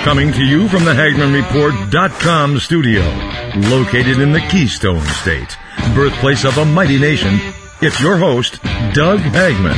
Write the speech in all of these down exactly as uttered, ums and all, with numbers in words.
Coming to you from the Hagman Report dot com studio, located in the Keystone State, birthplace of a mighty nation, it's your host, Doug Hagman.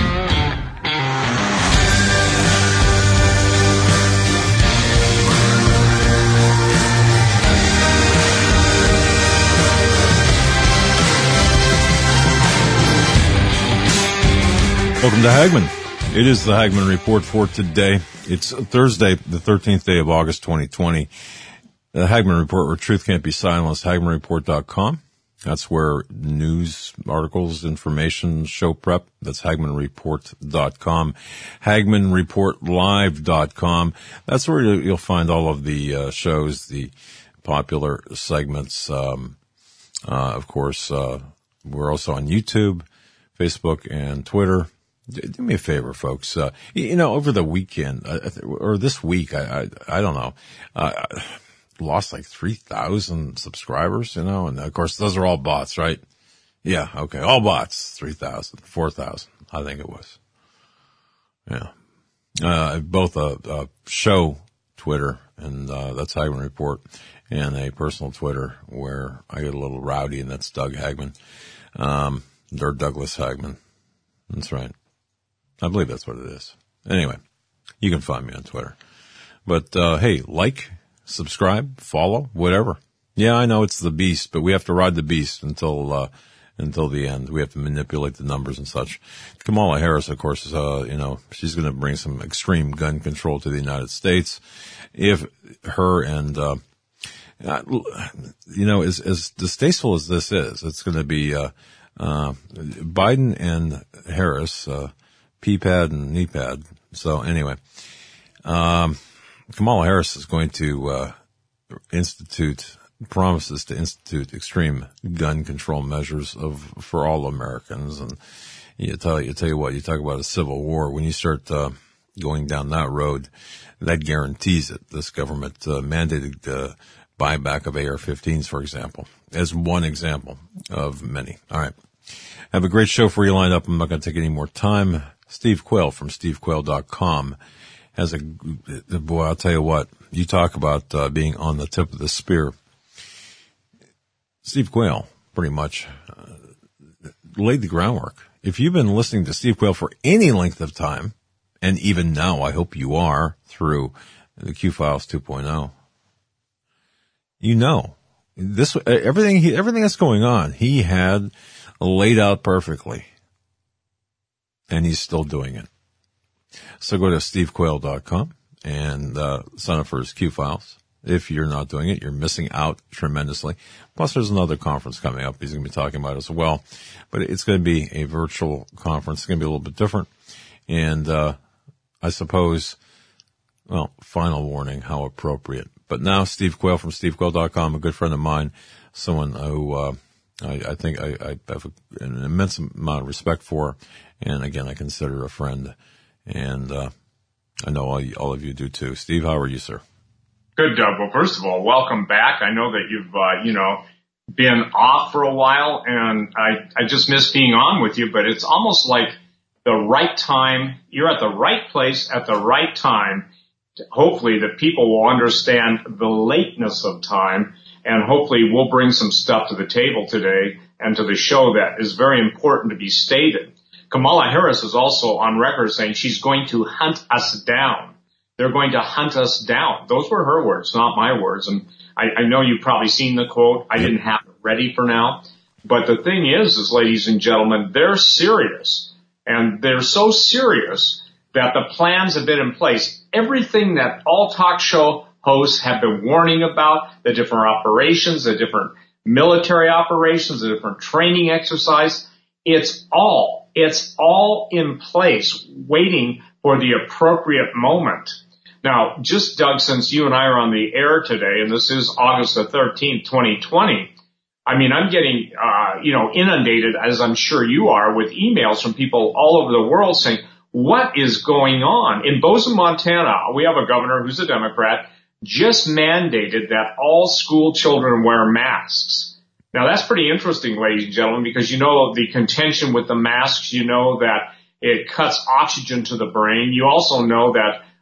Welcome to Hagman. It is the Hagman Report for today. It's Thursday, the thirteenth day of August, twenty twenty. The Hagman Report, where truth can't be silenced, Hagman Report dot com. That's where news, articles, information, show prep, that's Hagman Report dot com. Hagman Report Live dot com. That's where you'll find all of the uh, shows, the popular segments. Um, uh, of course, uh, we're also on YouTube, Facebook, and Twitter. Do me a favor, folks. Uh, you know, over the weekend, uh, or this week, I, I, I don't know, uh, lost like three thousand subscribers, you know, and of course, those are all bots, right? Yeah. Okay. All bots, three thousand, four thousand, I think it was. Yeah. Uh, both a, a show Twitter, and, uh, that's Hagman Report, and a personal Twitter where I get a little rowdy, and that's Doug Hagman. Um, or Douglas Hagman. That's right. I believe that's what it is. Anyway, you can find me on Twitter. But, uh, hey, like, subscribe, follow, whatever. Yeah, I know it's the beast, but we have to ride the beast until, uh, until the end. We have to manipulate the numbers and such. Kamala Harris, of course, uh, you know, she's going to bring some extreme gun control to the United States. If her and, uh, you know, as, as distasteful as this is, it's going to be, uh, uh, Biden and Harris, uh, P-pad and knee-pad. So anyway, um, Kamala Harris is going to, uh, institute, promises to institute extreme gun control measures of, for all Americans. And you tell, you tell you what, you talk about a civil war. When you start, uh, going down that road, that guarantees it. This government, uh, mandated, uh, buyback of A R fifteens, for example, as one example of many. All right. I have a great show for you lined up. I'm not going to take any more time. Steve Quayle from Steve Quayle dot com has a, boy, I'll tell you what, you talk about uh, being on the tip of the spear. Steve Quayle pretty much uh, laid the groundwork. If you've been listening to Steve Quayle for any length of time, and even now I hope you are through the Q-Files two point oh, you know, this, everything, he, everything that's going on, he had laid out perfectly. And he's still doing it. So go to Steve Quayle dot com and uh, sign up for his Q-Files. If you're not doing it, you're missing out tremendously. Plus, there's another conference coming up he's going to be talking about as well. But it's going to be a virtual conference. It's going to be a little bit different. And uh I suppose, well, final warning, how appropriate. But now Steve Quayle from Steve Quayle dot com, a good friend of mine, someone who uh I, I think I, I have a, an immense amount of respect for. And again, I consider a friend, and uh I know all, all of you do too. Steve, how are you, sir? Good, Doug. Well, first of all, welcome back. I know that you've, uh, you know, been off for a while, and I, I just miss being on with you, but it's almost like the right time. You're at the right place at the right time. Hopefully that people will understand the lateness of time, and hopefully we'll bring some stuff to the table today and to the show that is very important to be stated. Kamala Harris is also on record saying she's going to hunt us down. They're going to hunt us down. Those were her words, not my words. And I, I know you've probably seen the quote. I didn't have it ready for now. But the thing is, is, ladies and gentlemen, they're serious. And they're so serious that the plans have been in place. Everything that all talk show hosts have been warning about, the different operations, the different military operations, the different training exercise, it's all It's all in place, waiting for the appropriate moment. Now, just, Doug, since you and I are on the air today, and this is August the thirteenth, twenty twenty, I mean, I'm getting, uh, you know, inundated, as I'm sure you are, with emails from people all over the world saying, what is going on? In Bozeman, Montana, we have a governor who's a Democrat, just mandated that all school children wear masks. Now, that's pretty interesting, ladies and gentlemen, because you know the contention with the masks. You know that it cuts oxygen to the brain. You also know that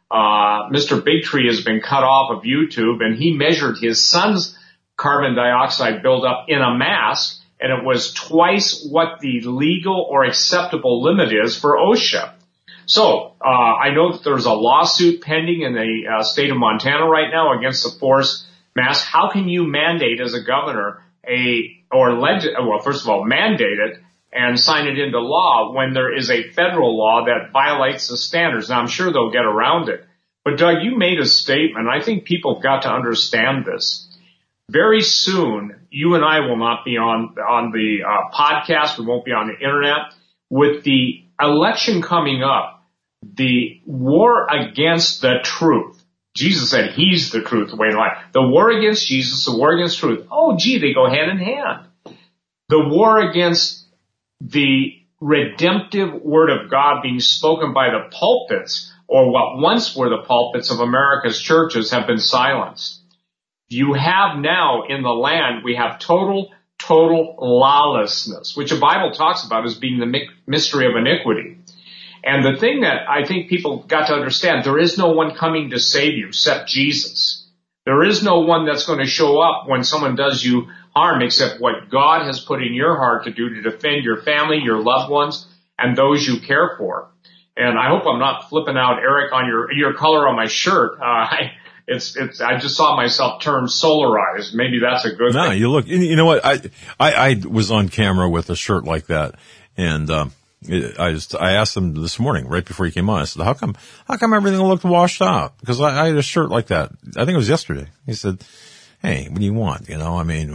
uh, Mister Big Tree has been cut off of YouTube, and he measured his son's carbon dioxide buildup in a mask, and it was twice what the legal or acceptable limit is for OSHA. So, uh, I know that there's a lawsuit pending in the uh, state of Montana right now against the forced mask. How can you mandate as a governor a, or leg, well, first of all, mandate it and sign it into law when there is a federal law that violates the standards? Now, I'm sure they'll get around it. But Doug, you made a statement. I think people have got to understand this. Very soon, you and I will not be on, on the uh, podcast. We won't be on the internet. With the election coming up, the war against the truth. Jesus said he's the truth, the way, and life. The war against Jesus, the war against truth. Oh, gee, they go hand in hand. The war against the redemptive word of God being spoken by the pulpits, or what once were the pulpits of America's churches, have been silenced. You have now in the land, we have total, total lawlessness, which the Bible talks about as being the mystery of iniquity. And the thing that I think people got to understand, there is no one coming to save you except Jesus. There is no one that's going to show up when someone does you harm except what God has put in your heart to do to defend your family, your loved ones, and those you care for. And I hope I'm not flipping out, Eric, on your your color on my shirt. Uh, I, it's it's. I just saw myself turn solarized. Maybe that's a good no, thing. No, you look. You know what? I I I was on camera with a shirt like that, and um, I just I asked him this morning right before he came on. I said, "How come? How come everything looked washed out?" Because I, I had a shirt like that. I think it was yesterday. He said, "Hey, what do you want? You know, I mean."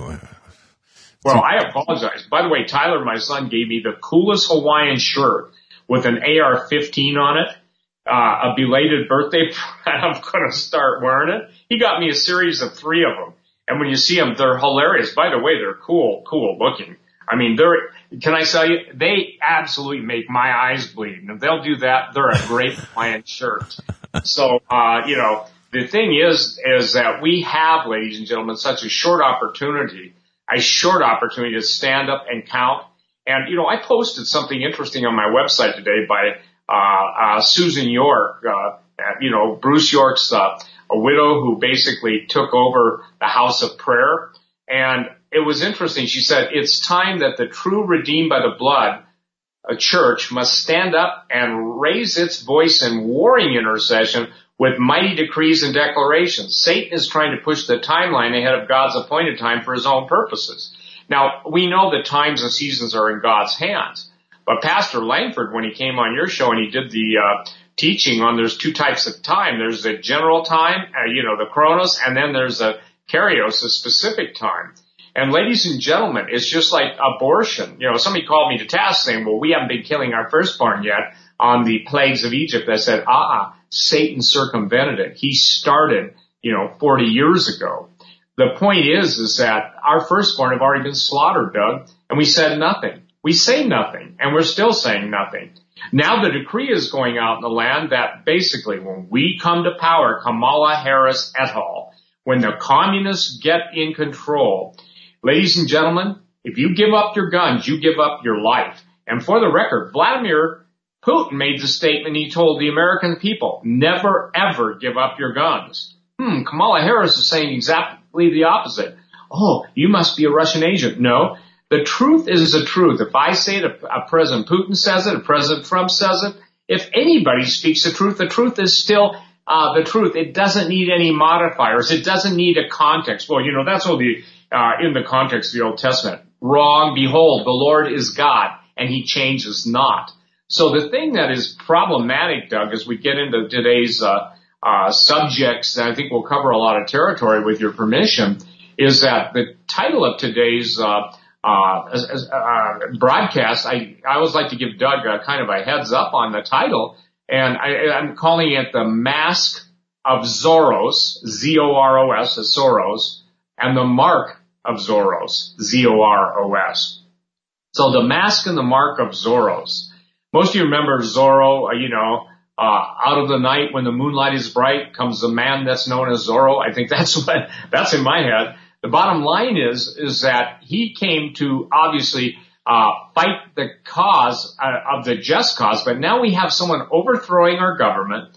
Well, I apologize. By the way, Tyler, my son, gave me the coolest Hawaiian shirt with an A R fifteen on it, uh, a belated birthday, and I'm going to start wearing it. He got me a series of three of them. And when you see them, they're hilarious. By the way, they're cool, cool looking. I mean, they're, can I tell you, they absolutely make my eyes bleed. And if they'll do that, they're a great Hawaiian shirt. So, uh, you know, the thing is, is that we have, ladies and gentlemen, such a short opportunity, a short opportunity to stand up and count. And, you know, I posted something interesting on my website today by uh, uh Susan York, uh, you know, Bruce York's uh, a widow who basically took over the house of prayer. And it was interesting. She said, it's time that the true redeemed by the blood, a church, must stand up and raise its voice in warring intercession with mighty decrees and declarations. Satan is trying to push the timeline ahead of God's appointed time for his own purposes. Now, we know that times and seasons are in God's hands. But Pastor Langford, when he came on your show and he did the uh, teaching on there's two types of time. There's the general time, uh, you know, the chronos, and then there's a kairos, a specific time. And ladies and gentlemen, it's just like abortion. You know, somebody called me to task saying, well, we haven't been killing our firstborn yet on the plagues of Egypt. I said, ah, Satan circumvented it. He started, you know, forty years ago. The point is, is that our firstborn have already been slaughtered, Doug, and we said nothing. We say nothing, and we're still saying nothing. Now the decree is going out in the land that basically when we come to power, Kamala Harris et al., when the communists get in control, ladies and gentlemen, if you give up your guns, you give up your life. And for the record, Vladimir Putin made the statement, he told the American people, never, ever give up your guns. Hmm, Kamala Harris is saying exactly the opposite. Oh, you must be a Russian agent. No, the truth is the truth. If I say it, if President Putin says it, if President Trump says it, if anybody speaks the truth, the truth is still uh, the truth. It doesn't need any modifiers. It doesn't need a context. Well, you know, that's all the, uh, in the context of the Old Testament. Wrong. Behold, the Lord is God, and he changes not. So the thing that is problematic, Doug, as we get into today's uh, uh subjects, and I think we'll cover a lot of territory with your permission, is that the title of today's uh uh, uh broadcast, I, I always like to give Doug a kind of a heads up on the title, and I, I'm calling it The Mask of Zoros, Z O R O S, as Soros, and The Mark of Zoros, Z O R O S. So the mask and the mark of Zoros. Most of you remember Zorro, uh, you know, uh, out of the night when the moonlight is bright comes the man that's known as Zorro. I think that's what, that's in my head. The bottom line is, is that he came to obviously, uh, fight the cause uh, of the just cause, but now we have someone overthrowing our government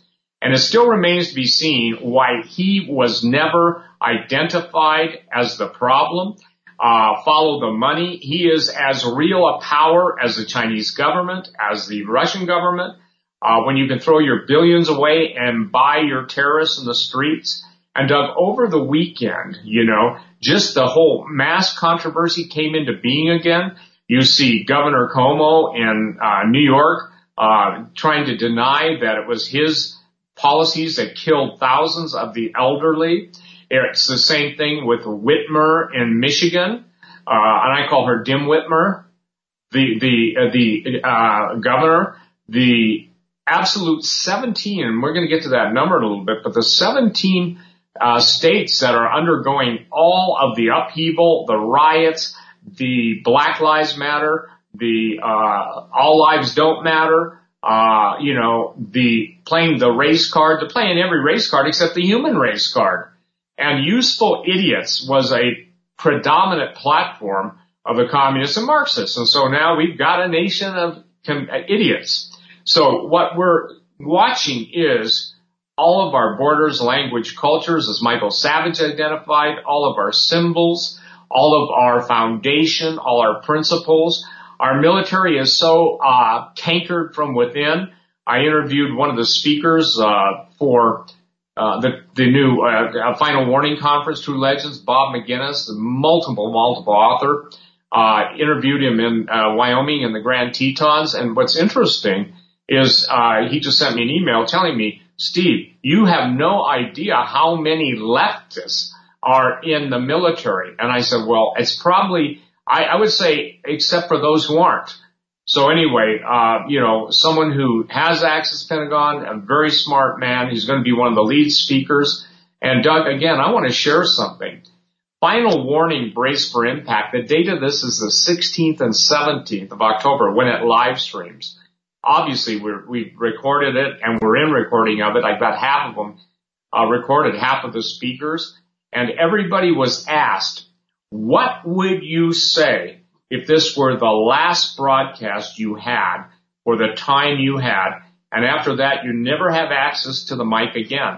And it still remains to be seen why he was never identified as the problem. Uh, follow the money. He is as real a power as the Chinese government, as the Russian government. Uh, when you can throw your billions away and buy your terrorists in the streets. And Doug, over the weekend, you know, just the whole mass controversy came into being again. You see Governor Cuomo in uh, New York uh, trying to deny that it was his policies that killed thousands of the elderly. It's the same thing with Whitmer in Michigan, uh, and I call her Dim Whitmer, the the uh, the uh, governor. The absolute seventeen, and we're going to get to that number in a little bit, but the seventeen uh, states that are undergoing all of the upheaval, the riots, the Black Lives Matter, the uh, All Lives Don't Matter. Uh, you know, the playing the race card, the playing every race card except the human race card. And Useful Idiots was a predominant platform of the communists and Marxists. And so now we've got a nation of com- idiots. So what we're watching is all of our borders, language, cultures, as Michael Savage identified, all of our symbols, all of our foundation, all our principles. Our military is so uh cankered from within. I interviewed one of the speakers uh for uh the the new uh, Final Warning Conference, True Legends, Bob McGinnis, the multiple, multiple author. Uh interviewed him in uh Wyoming in the Grand Tetons. And what's interesting is uh he just sent me an email telling me, Steve, you have no idea how many leftists are in the military. And I said, well, it's probably, I, I would say, except for those who aren't. So anyway, uh, you know, someone who has access to Pentagon, a very smart man. He's going to be one of the lead speakers. And Doug, again, I want to share something. Final Warning, Brace for Impact. The date of this is the sixteenth and seventeenth of October when it live streams. Obviously, we're, we've recorded it and we're in recording of it. I've got half of them uh, recorded, half of the speakers. And everybody was asked, what would you say if this were the last broadcast you had for the time you had, and after that you never have access to the mic again?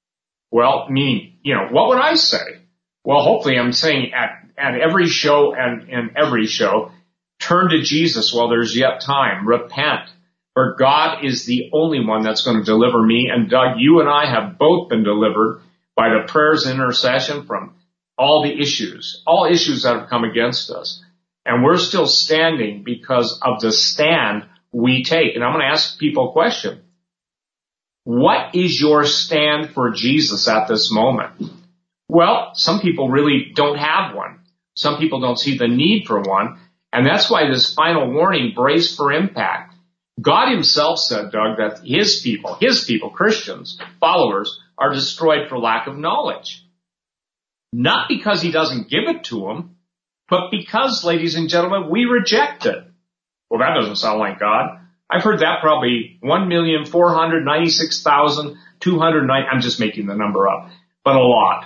Well, meaning, you know, what would I say? Well, hopefully I'm saying at, at every show and in every show, turn to Jesus while there's yet time. Repent, for God is the only one that's going to deliver me. And Doug, you and I have both been delivered by the prayers and intercession from all the issues, all issues that have come against us. And we're still standing because of the stand we take. And I'm going to ask people a question. What is your stand for Jesus at this moment? Well, some people really don't have one. Some people don't see the need for one. And that's why this final warning, brace for impact. God himself said, Doug, that his people, his people, Christians, followers, are destroyed for lack of knowledge. Not because he doesn't give it to them, but because, ladies and gentlemen, we reject it. Well, that doesn't sound like God. I've heard that probably one million four hundred ninety-six thousand two hundred nine. I'm just making the number up, but a lot.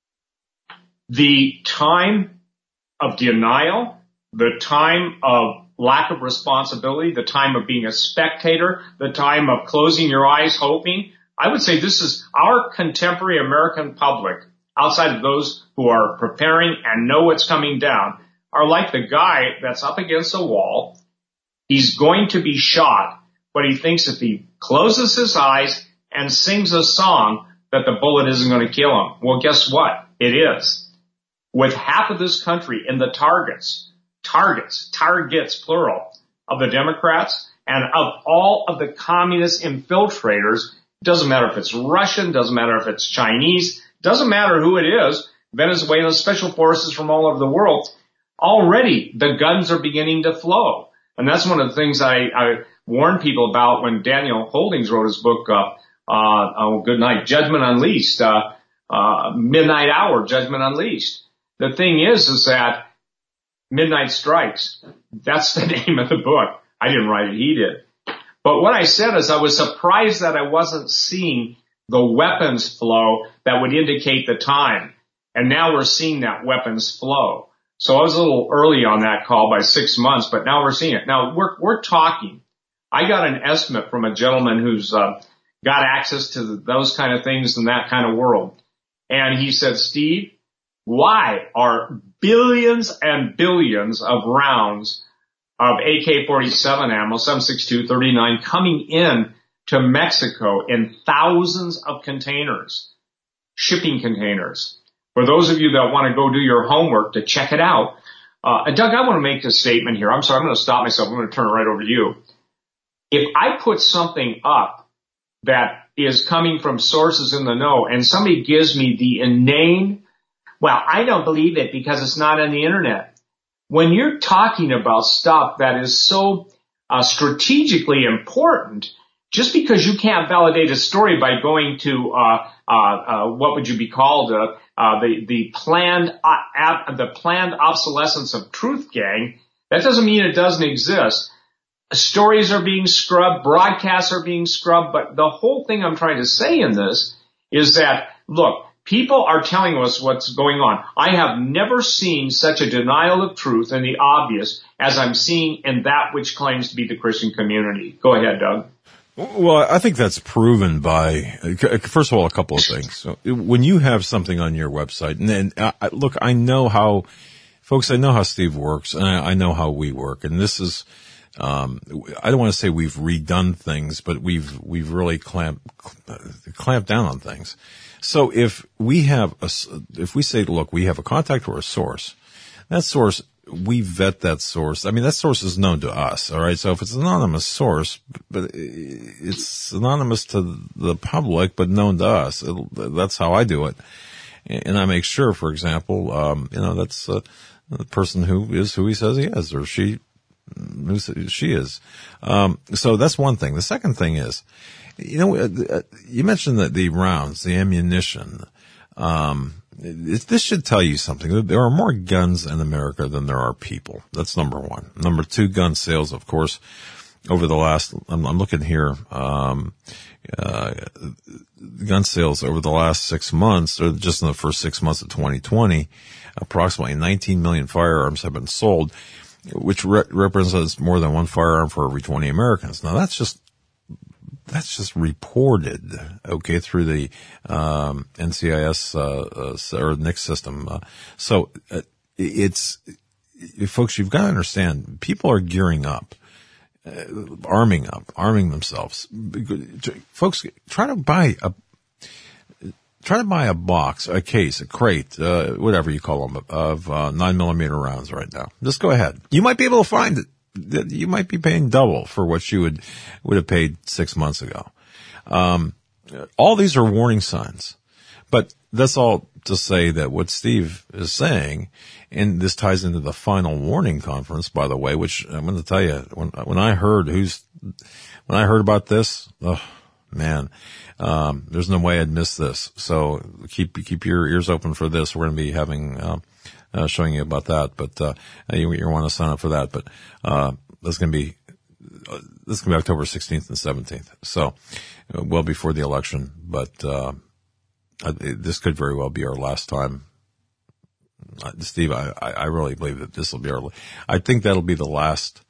The time of denial, the time of lack of responsibility, the time of being a spectator, the time of closing your eyes, hoping. I would say this is our contemporary American public, outside of those who are preparing and know what's coming down, are like the guy that's up against a wall. He's going to be shot, but he thinks if he closes his eyes and sings a song that the bullet isn't going to kill him. Well, guess what? It is. With half of this country in the targets, targets, targets, plural, of the Democrats and of all of the communist infiltrators. Doesn't matter if it's Russian, doesn't matter if it's Chinese, doesn't matter who it is, Venezuelan special forces from all over the world. Already the guns are beginning to flow. And that's one of the things I, I warned people about when Daniel Holdings wrote his book, uh, uh, oh, good night, Judgment Unleashed, uh, uh, Midnight Hour, Judgment Unleashed. The thing is, is that Midnight Strikes, that's the name of the book. I didn't write it, he did. But what I said is I was surprised that I wasn't seeing the weapons flow that would indicate the time. And now we're seeing that weapons flow. So I was a little early on that call by six months, but now we're seeing it. Now we're, we're talking. I got an estimate from a gentleman who's uh, got access to those kind of things in that kind of world. And he said, Steve, why are billions and billions of rounds of A K forty-seven ammo, seven six two, thirty-nine coming in to Mexico in thousands of containers, shipping containers? For those of you that want to go do your homework to check it out, uh, and Doug, I want to make this statement here. I'm sorry, I'm going to stop myself. I'm going to turn it right over to you. If I put something up that is coming from sources in the know and somebody gives me the inane, well, I don't believe it because it's not on the internet. When you're talking about stuff that is so uh, strategically important, just because you can't validate a story by going to uh, uh, uh what would you be called uh, uh the the planned uh, ab- the planned obsolescence of truth gang, that doesn't mean it doesn't exist. Stories are being scrubbed, broadcasts are being scrubbed, but the whole thing I'm trying to say in this is that, look, people are telling us what's going on. I have never seen such a denial of truth and the obvious as I'm seeing in that which claims to be the Christian community. Go ahead, Doug. Well, I think that's proven by, first of all, a couple of things. So when you have something on your website, and then, I, look, I know how, folks, I know how Steve works, and I, I know how we work, and this is, Um, I don't want to say we've redone things, but we've, we've really clamped, clamped down on things. So if we have a, if we say, look, we have a contact or a source, that source, we vet that source. I mean, that source is known to us. All right. So if it's an anonymous source, but it's anonymous to the public, but known to us, it'll, that's how I do it. And I make sure, for example, um, you know, that's uh, the person who is who he says he is, or she, who she is. Um, so that's one thing. The second thing is, you know, you mentioned that the rounds, the ammunition, um, it, this should tell you something. There are more guns in America than there are people. That's number one. Number two, gun sales, of course, over the last, I'm, I'm looking here, um, uh, gun sales over the last six months, or just in the first six months of twenty twenty, approximately nineteen million firearms have been sold, which re- represents more than one firearm for every twenty Americans. Now that's just, that's just reported, okay, through the, um, N C I S, uh, uh or N I C system. Uh, so, uh, it's, folks, you've got to understand, people are gearing up, uh, arming up, arming themselves. Folks, try to buy a, Try to buy a box, a case, a crate, uh, whatever you call them, of uh, nine millimeter rounds right now. Just go ahead. You might be able to find it. You might be paying double for what you would would have paid six months ago. Um, all these are warning signs, but that's all to say that what Steve is saying, and this ties into the final warning conference, by the way, which I'm going to tell you, when when I heard who's when I heard about this, oh man. Um, there's no way I'd miss this. So keep, keep your ears open for this. We're going to be having, uh, uh, showing you about that, but, uh, you, you want to sign up for that, but, uh, that's going to be, uh, this is going to be October sixteenth and seventeenth. So, uh, well before the election, but, uh, uh, this could very well be our last time. Uh, Steve, I, I really believe that this will be our, I think that'll be the last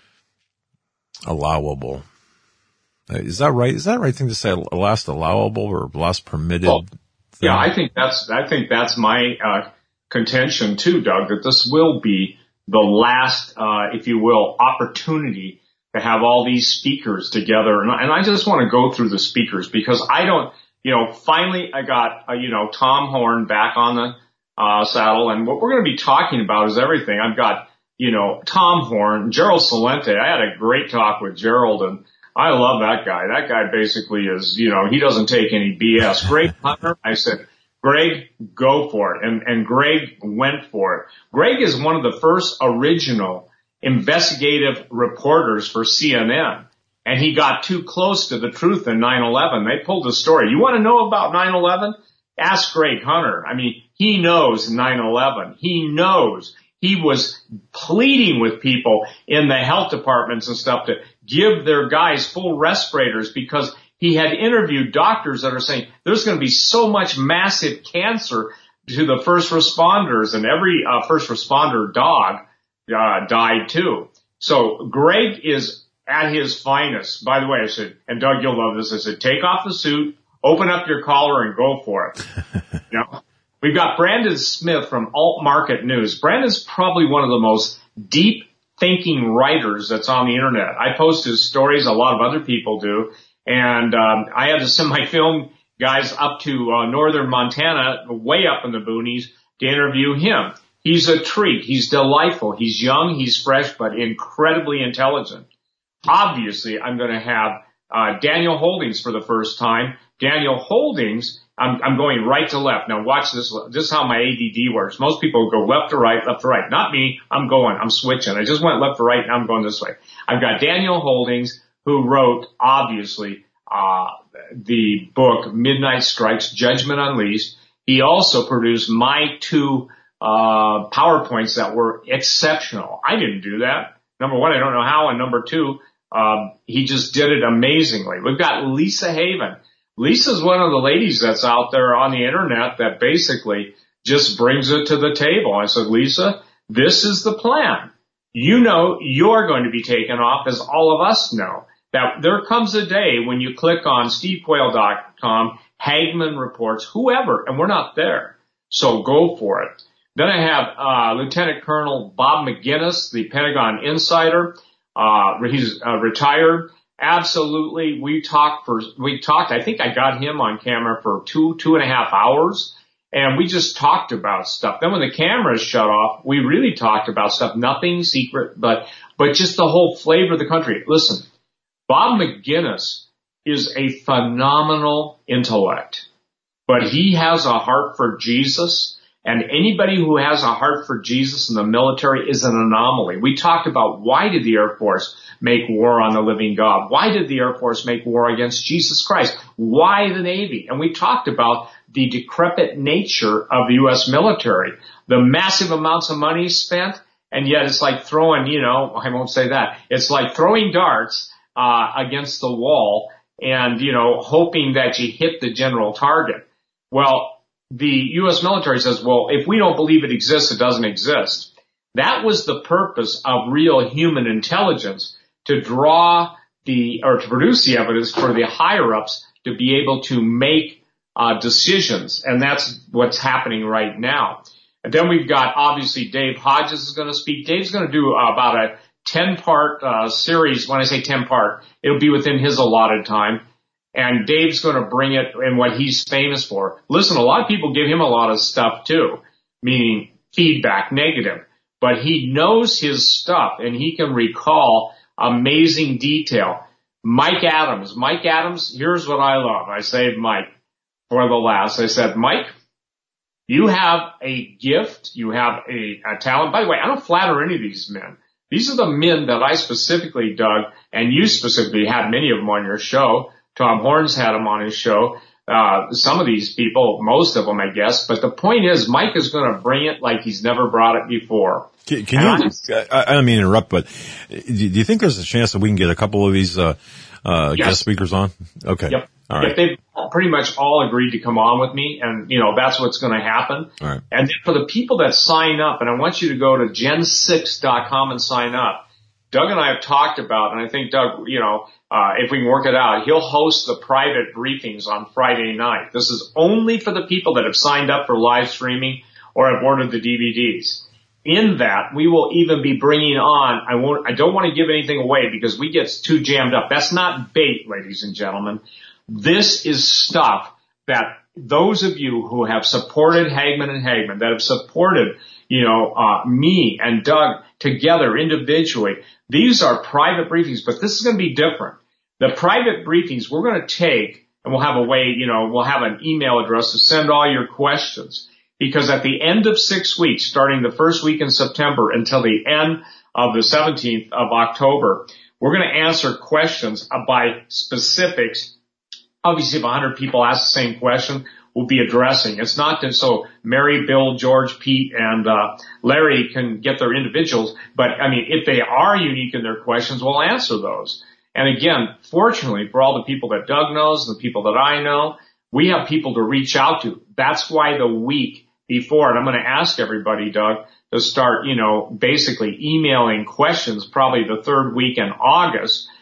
allowable. Is that right? Is that the right thing to say? Last allowable or last permitted? Well, yeah, I think that's, I think that's my, uh, contention too, Doug, that this will be the last, uh, if you will, opportunity to have all these speakers together. And, and I just want to go through the speakers because I don't, you know, finally I got, uh, you know, Tom Horn back on the, uh, saddle. And what we're going to be talking about is everything. I've got, you know, Tom Horn, Gerald Celente. I had a great talk with Gerald, and I love that guy. That guy basically is, you know, he doesn't take any B S. Greg Hunter, I said, Greg, go for it. And, and Greg went for it. Greg is one of the first original investigative reporters for C N N. And he got too close to the truth in nine eleven. They pulled the story. You want to know about nine eleven? Ask Greg Hunter. I mean, he knows nine eleven. He knows. He was pleading with people in the health departments and stuff to give their guys full respirators because he had interviewed doctors that are saying there's going to be so much massive cancer to the first responders, and every uh, first responder dog uh, died too. So Greg is at his finest. By the way, I said, and Doug, you'll love this. I said, take off the suit, open up your collar, and go for it. You know, we've got Brandon Smith from Alt Market News. Brandon's probably one of the most deep thinking writers that's on the internet. I post his stories. A lot of other people do. And um, I had to send my film guys up to uh, northern Montana, way up in the boonies, to interview him. He's a treat. He's delightful. He's young. He's fresh, but incredibly intelligent. Obviously, I'm going to have uh Daniel Holdings for the first time. Daniel Holdings, I'm, I'm going right to left. Now watch this. This is how my A D D works. Most people go left to right, left to right. Not me. I'm going. I'm switching. I just went left to right, and I'm going this way. I've got Daniel Holdings, who wrote, obviously, uh the book Midnight Strikes, Judgment Unleashed. He also produced my two uh PowerPoints that were exceptional. I didn't do that. Number one, I don't know how, and number two, um, he just did it amazingly. We've got Lisa Haven. Lisa's one of the ladies that's out there on the internet that basically just brings it to the table. I said, Lisa, this is the plan. You know you're going to be taken off, as all of us know. That there comes a day when you click on steve quayle dot com, Hagmann Reports, whoever, and we're not there. So go for it. Then I have uh Lieutenant Colonel Bob McGinnis, the Pentagon insider. Uh He's uh, retired. Absolutely. We talked for, we talked, I think I got him on camera for two, two and a half hours. And we just talked about stuff. Then when the cameras shut off, we really talked about stuff. Nothing secret, but, but just the whole flavor of the country. Listen, Bob McGinnis is a phenomenal intellect, but he has a heart for Jesus. And anybody who has a heart for Jesus in the military is an anomaly. We talked about why did the Air Force make war on the living God? Why did the Air Force make war against Jesus Christ? Why the Navy? And we talked about the decrepit nature of the U S military, the massive amounts of money spent, and yet it's like throwing, you know, I won't say that. It's like throwing darts uh against the wall and, you know, hoping that you hit the general target. Well, the U S military says, well, if we don't believe it exists, it doesn't exist. That was the purpose of real human intelligence, to draw the, or to produce the evidence for the higher ups to be able to make uh decisions. And that's what's happening right now. And then we've got, obviously, Dave Hodges is going to speak. Dave's going to do uh, about a ten part uh series. When I say ten part, it'll be within his allotted time. And Dave's going to bring it in what he's famous for. Listen, a lot of people give him a lot of stuff too, meaning feedback, negative. But he knows his stuff, and he can recall amazing detail. Mike Adams. Mike Adams, here's what I love. I saved Mike for the last. I said, Mike, you have a gift. You have a, a talent. By the way, I don't flatter any of these men. These are the men that I specifically dug, and you specifically had many of them on your show. Tom Horns had him on his show. Uh, some of these people, most of them, I guess. But the point is, Mike is going to bring it like he's never brought it before. Can, can you, I, I don't mean to interrupt, but do you think there's a chance that we can get a couple of these, uh, uh, yes. guest speakers on? Okay. Yep. All right. Yep, they've pretty much all agreed to come on with me, and, you know, that's what's going to happen. All right. And then for the people that sign up, and I want you to go to gen six dot com and sign up. Doug and I have talked about, and I think Doug, you know, uh, if we can work it out, he'll host the private briefings on Friday night. This is only for the people that have signed up for live streaming or have ordered the D V Ds. In that, we will even be bringing on, I won't, I don't want to give anything away because we get too jammed up. That's not bait, ladies and gentlemen. This is stuff that those of you who have supported Hagmann and Hagmann, that have supported, you know, uh, me and Doug together individually, these are private briefings, but this is going to be different. The private briefings we're going to take, and we'll have a way, you know, we'll have an email address to send all your questions. Because at the end of six weeks, starting the first week in September until the end of the seventeenth of October, we're going to answer questions by specifics. Obviously, if one hundred people ask the same question, we'll be addressing. It's not that so Mary, Bill, George, Pete, and uh Larry can get their individuals, but I mean, if they are unique in their questions, we'll answer those. And again, fortunately for all the people that Doug knows, the people that I know, we have people to reach out to. That's why the week before, and I'm going to ask everybody, Doug, to start, you know, basically emailing questions probably the third week in August,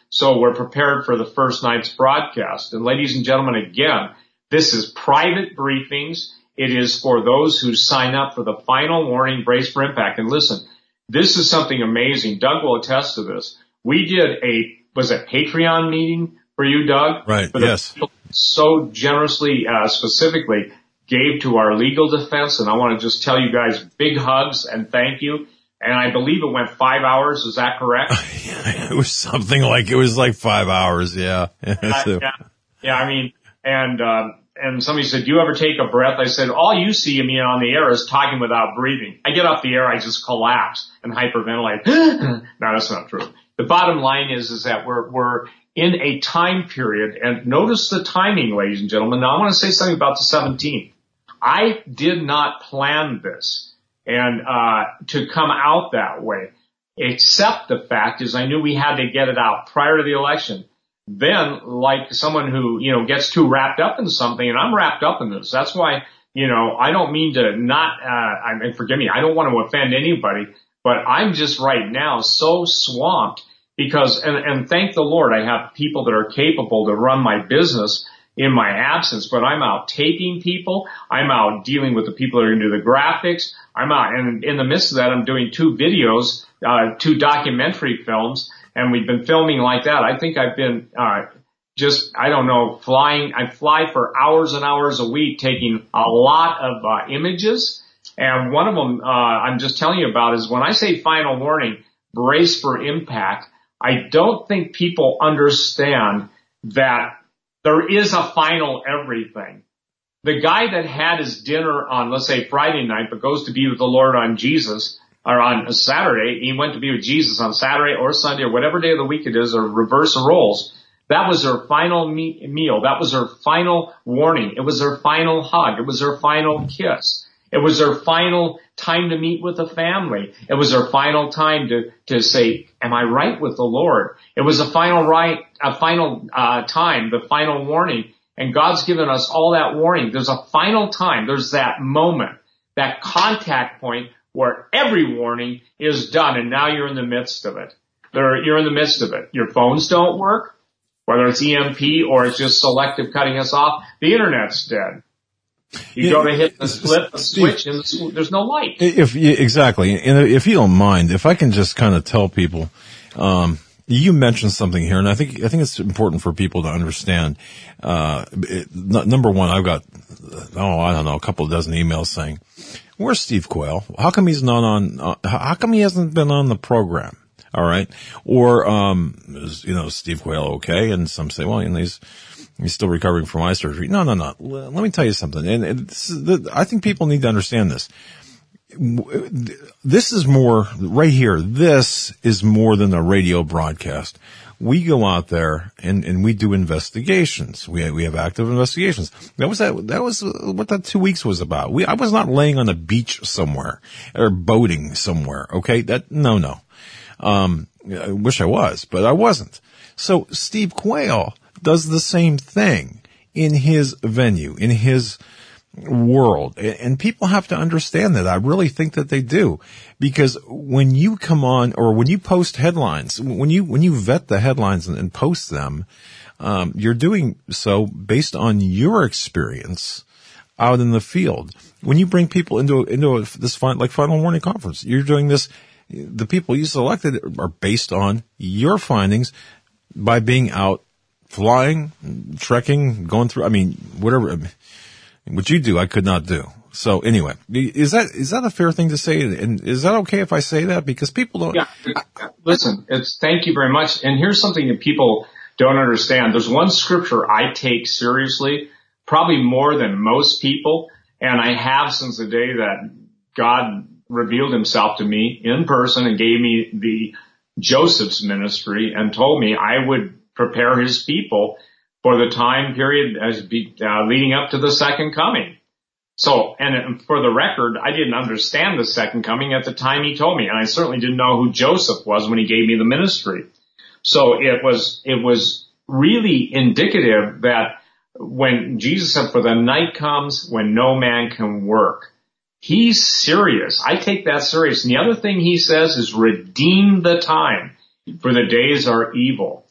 So we're prepared for the first night's broadcast. And ladies and gentlemen, again, this is private briefings. It is for those who sign up for the final warning, Brace for Impact. And listen, this is something amazing. Doug will attest to this. We did a, was it Patreon meeting for you, Doug? Right, for the yes. people so generously, uh, specifically gave to our legal defense. And I want to just tell you guys big hugs and thank you. And I believe it went five hours. Is that correct? It was something like, it was like five hours. Yeah. uh, yeah. Yeah. I mean, and, um, and somebody said, do you ever take a breath? I said, all you see me on the air is talking without breathing. I get off the air, I just collapse and hyperventilate. No, that's not true. The bottom line is, is that we're, we're in a time period, and notice the timing, ladies and gentlemen. Now I want to say something about the seventeenth. I did not plan this and, uh, to come out that way, except the fact is I knew we had to get it out prior to the election. Then, like someone who, you know, gets too wrapped up in something, and I'm wrapped up in this. That's why, you know, I don't mean to not, uh, I mean, forgive me, I don't want to offend anybody, but I'm just right now so swamped because, and, and thank the Lord, I have people that are capable to run my business in my absence, but I'm out taping people. I'm out dealing with the people that are going to do the graphics. I'm out, and in the midst of that, I'm doing two videos, uh, two documentary films. And we've been filming like that. I think I've been, uh, just, I don't know, flying. I fly for hours and hours a week, taking a lot of, uh, images. And one of them, uh, I'm just telling you about is when I say final warning, brace for impact. I don't think people understand that there is a final everything. The guy that had his dinner on, let's say Friday night, but goes to be with the Lord on Jesus, or on a Saturday, he went to be with Jesus on Saturday or Sunday or whatever day of the week it is, or reverse the roles. That was their final me- meal. That was their final warning. It was their final hug. It was their final kiss. It was their final time to meet with the family. It was their final time to, to say, am I right with the Lord? It was a final right, a final, uh, time, the final warning. And God's given us all that warning. There's a final time. There's that moment, that contact point where every warning is done, and now you're in the midst of it. There, you're in the midst of it. Your phones don't work, whether it's E M P or it's just selective cutting us off. The internet's dead. You yeah, go to hit the flip the switch, and there's no light. If exactly, and if you don't mind, if I can just kind of tell people, um, you mentioned something here, and I think I think it's important for people to understand. Uh, it, number one, I've got oh I don't know a couple of dozen emails saying, where's Steve Quayle? How come he's not on, uh, how come he hasn't been on the program? All right. Or, um, is, you know, Steve Quayle okay? And some say, well, you know, he's, he's still recovering from eye surgery. No, no, no. Let me tell you something. And, and this is the, I think people need to understand this. This is more, right here, this is more than a radio broadcast. We go out there and, and we do investigations. We we have active investigations. That was that. That was what that two weeks was about. We I was not laying on a beach somewhere or boating somewhere. Okay, that no no. Um, I wish I was, but I wasn't. So Steve Quayle does the same thing in his venue, in his world, and people have to understand that. I really think that they do, because when you come on, or when you post headlines, when you when you vet the headlines and, and post them, um, you're doing so based on your experience out in the field. When you bring people into into a, this fin- like final warning conference, you're doing this. The people you selected are based on your findings by being out flying, trekking, going through. I mean, whatever. I mean, what you do, I could not do. So anyway, is that is that a fair thing to say? And is that okay if I say that? Because people don't. Yeah. Listen, it's thank you very much. And here's something that people don't understand. There's one scripture I take seriously, probably more than most people, and I have since the day that God revealed himself to me in person and gave me the Joseph's ministry and told me I would prepare his people for the time period as be, uh, leading up to the second coming. So, and for the record, I didn't understand the second coming at the time he told me, and I certainly didn't know who Joseph was when he gave me the ministry. So it was, it was really indicative that when Jesus said, for the night comes when no man can work, he's serious. I take that serious. And the other thing he says is redeem the time, for the days are evil.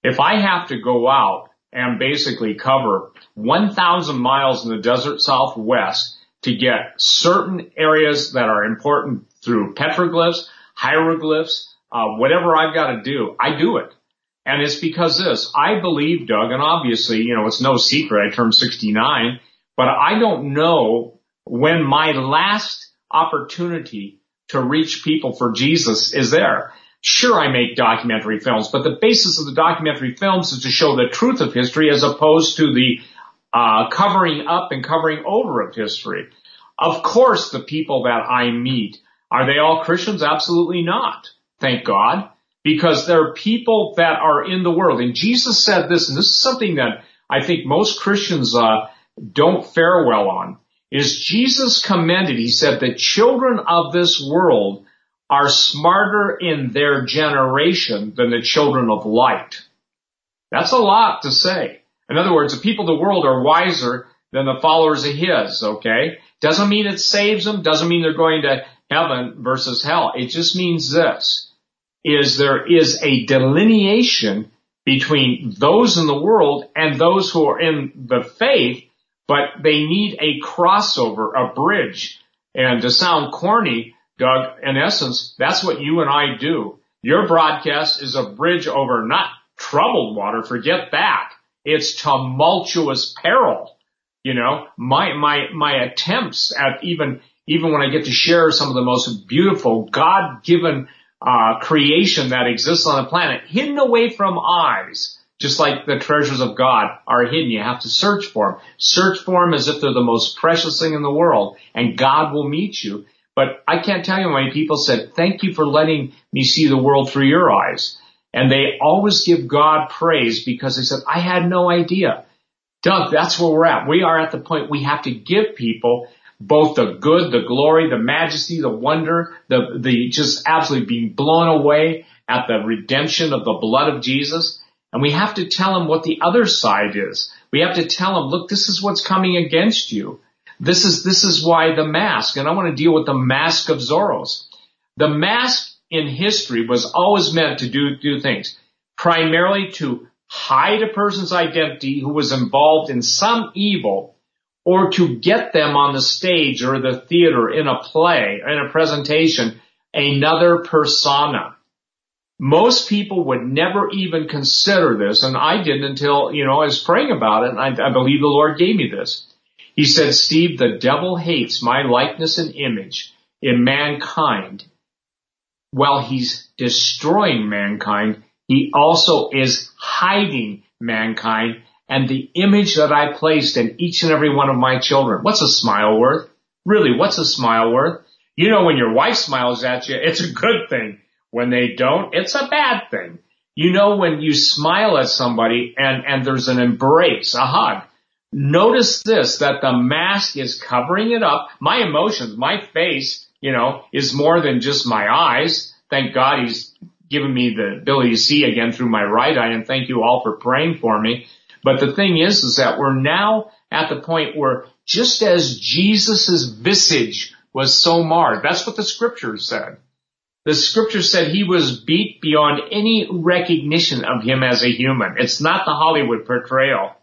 If I have to go out and basically cover one thousand miles in the desert Southwest to get certain areas that are important through petroglyphs, hieroglyphs, uh, whatever I've got to do, I do it. And it's because this, I believe, Doug, and obviously, you know, it's no secret, I turned sixty-nine, but I don't know when my last opportunity to reach people for Jesus is there. Sure, I make documentary films, but the basis of the documentary films is to show the truth of history as opposed to the uh covering up and covering over of history. Of course, the people that I meet, are they all Christians? Absolutely not. Thank God. Because there are people that are in the world. And Jesus said this, and this is something that I think most Christians uh don't fare well on, is Jesus commended, he said, the children of this world are smarter in their generation than the children of light. That's a lot to say. In other words, the people of the world are wiser than the followers of his, okay? Doesn't mean it saves them, doesn't mean they're going to heaven versus hell. It just means this, is there is a delineation between those in the world and those who are in the faith, but they need a crossover, a bridge. And to sound corny, Doug, in essence, that's what you and I do. Your broadcast is a bridge over not troubled water, forget that. It's tumultuous peril. You know, my, my, my attempts at even, even when I get to share some of the most beautiful God-given, uh, creation that exists on the planet, hidden away from eyes, just like the treasures of God are hidden. You have to search for them. Search for them as if they're the most precious thing in the world, and God will meet you. But I can't tell you how many people said, thank you for letting me see the world through your eyes. And they always give God praise because they said, I had no idea. Doug, that's where we're at. We are at the point we have to give people both the good, the glory, the majesty, the wonder, the, the just absolutely being blown away at the redemption of the blood of Jesus. And we have to tell them what the other side is. We have to tell them, look, this is what's coming against you. This is, this is why the mask, and I want to deal with the mask of Zorros. The mask in history was always meant to do, do things, primarily to hide a person's identity who was involved in some evil, or to get them on the stage or the theater in a play, in a presentation, another persona. Most people would never even consider this, and I didn't until, you know, I was praying about it, and I, I believe the Lord gave me this. He said, Steve, the devil hates my likeness and image in mankind. While he's destroying mankind, he also is hiding mankind and the image that I placed in each and every one of my children. What's a smile worth? Really, what's a smile worth? You know, when your wife smiles at you, it's a good thing. When they don't, it's a bad thing. You know, when you smile at somebody and, and there's an embrace, a hug, notice this, that the mask is covering it up. My emotions, my face, you know, is more than just my eyes. Thank God he's given me the ability to see again through my right eye, and thank you all for praying for me. But the thing is, is that we're now at the point where just as Jesus' visage was so marred, that's what the scriptures said. The scripture said he was beat beyond any recognition of him as a human. It's not the Hollywood portrayal.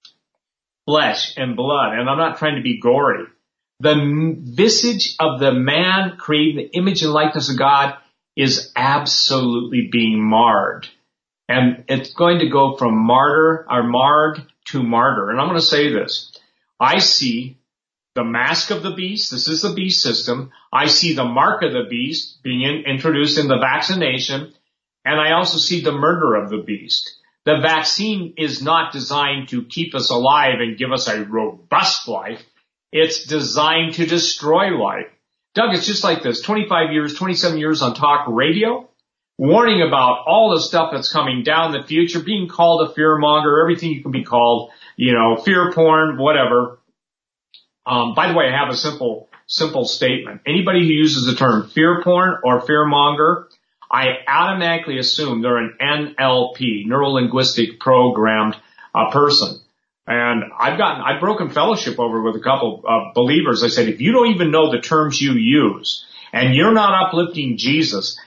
Flesh and blood, and I'm not trying to be gory. The visage of the man created the image and likeness of God is absolutely being marred. And it's going to go from martyr or marred to martyr. And I'm going to say this. I see the mask of the beast. This is the beast system. I see the mark of the beast being in, introduced in the vaccination. And I also see the murder of the beast. The vaccine is not designed to keep us alive and give us a robust life. It's designed to destroy life. Doug, it's just like this. twenty-five years, twenty-seven years on talk radio, warning about all the stuff that's coming down the future, being called a fear monger, everything you can be called, you know, fear porn, whatever. Um, by the way, I have a simple, simple statement. Anybody who uses the term fear porn or fear monger, I automatically assume they're an N L P, neuro-linguistic programmed uh, person. And I've gotten, I've broken fellowship over with a couple of believers. I said, if you don't even know the terms you use and you're not uplifting Jesus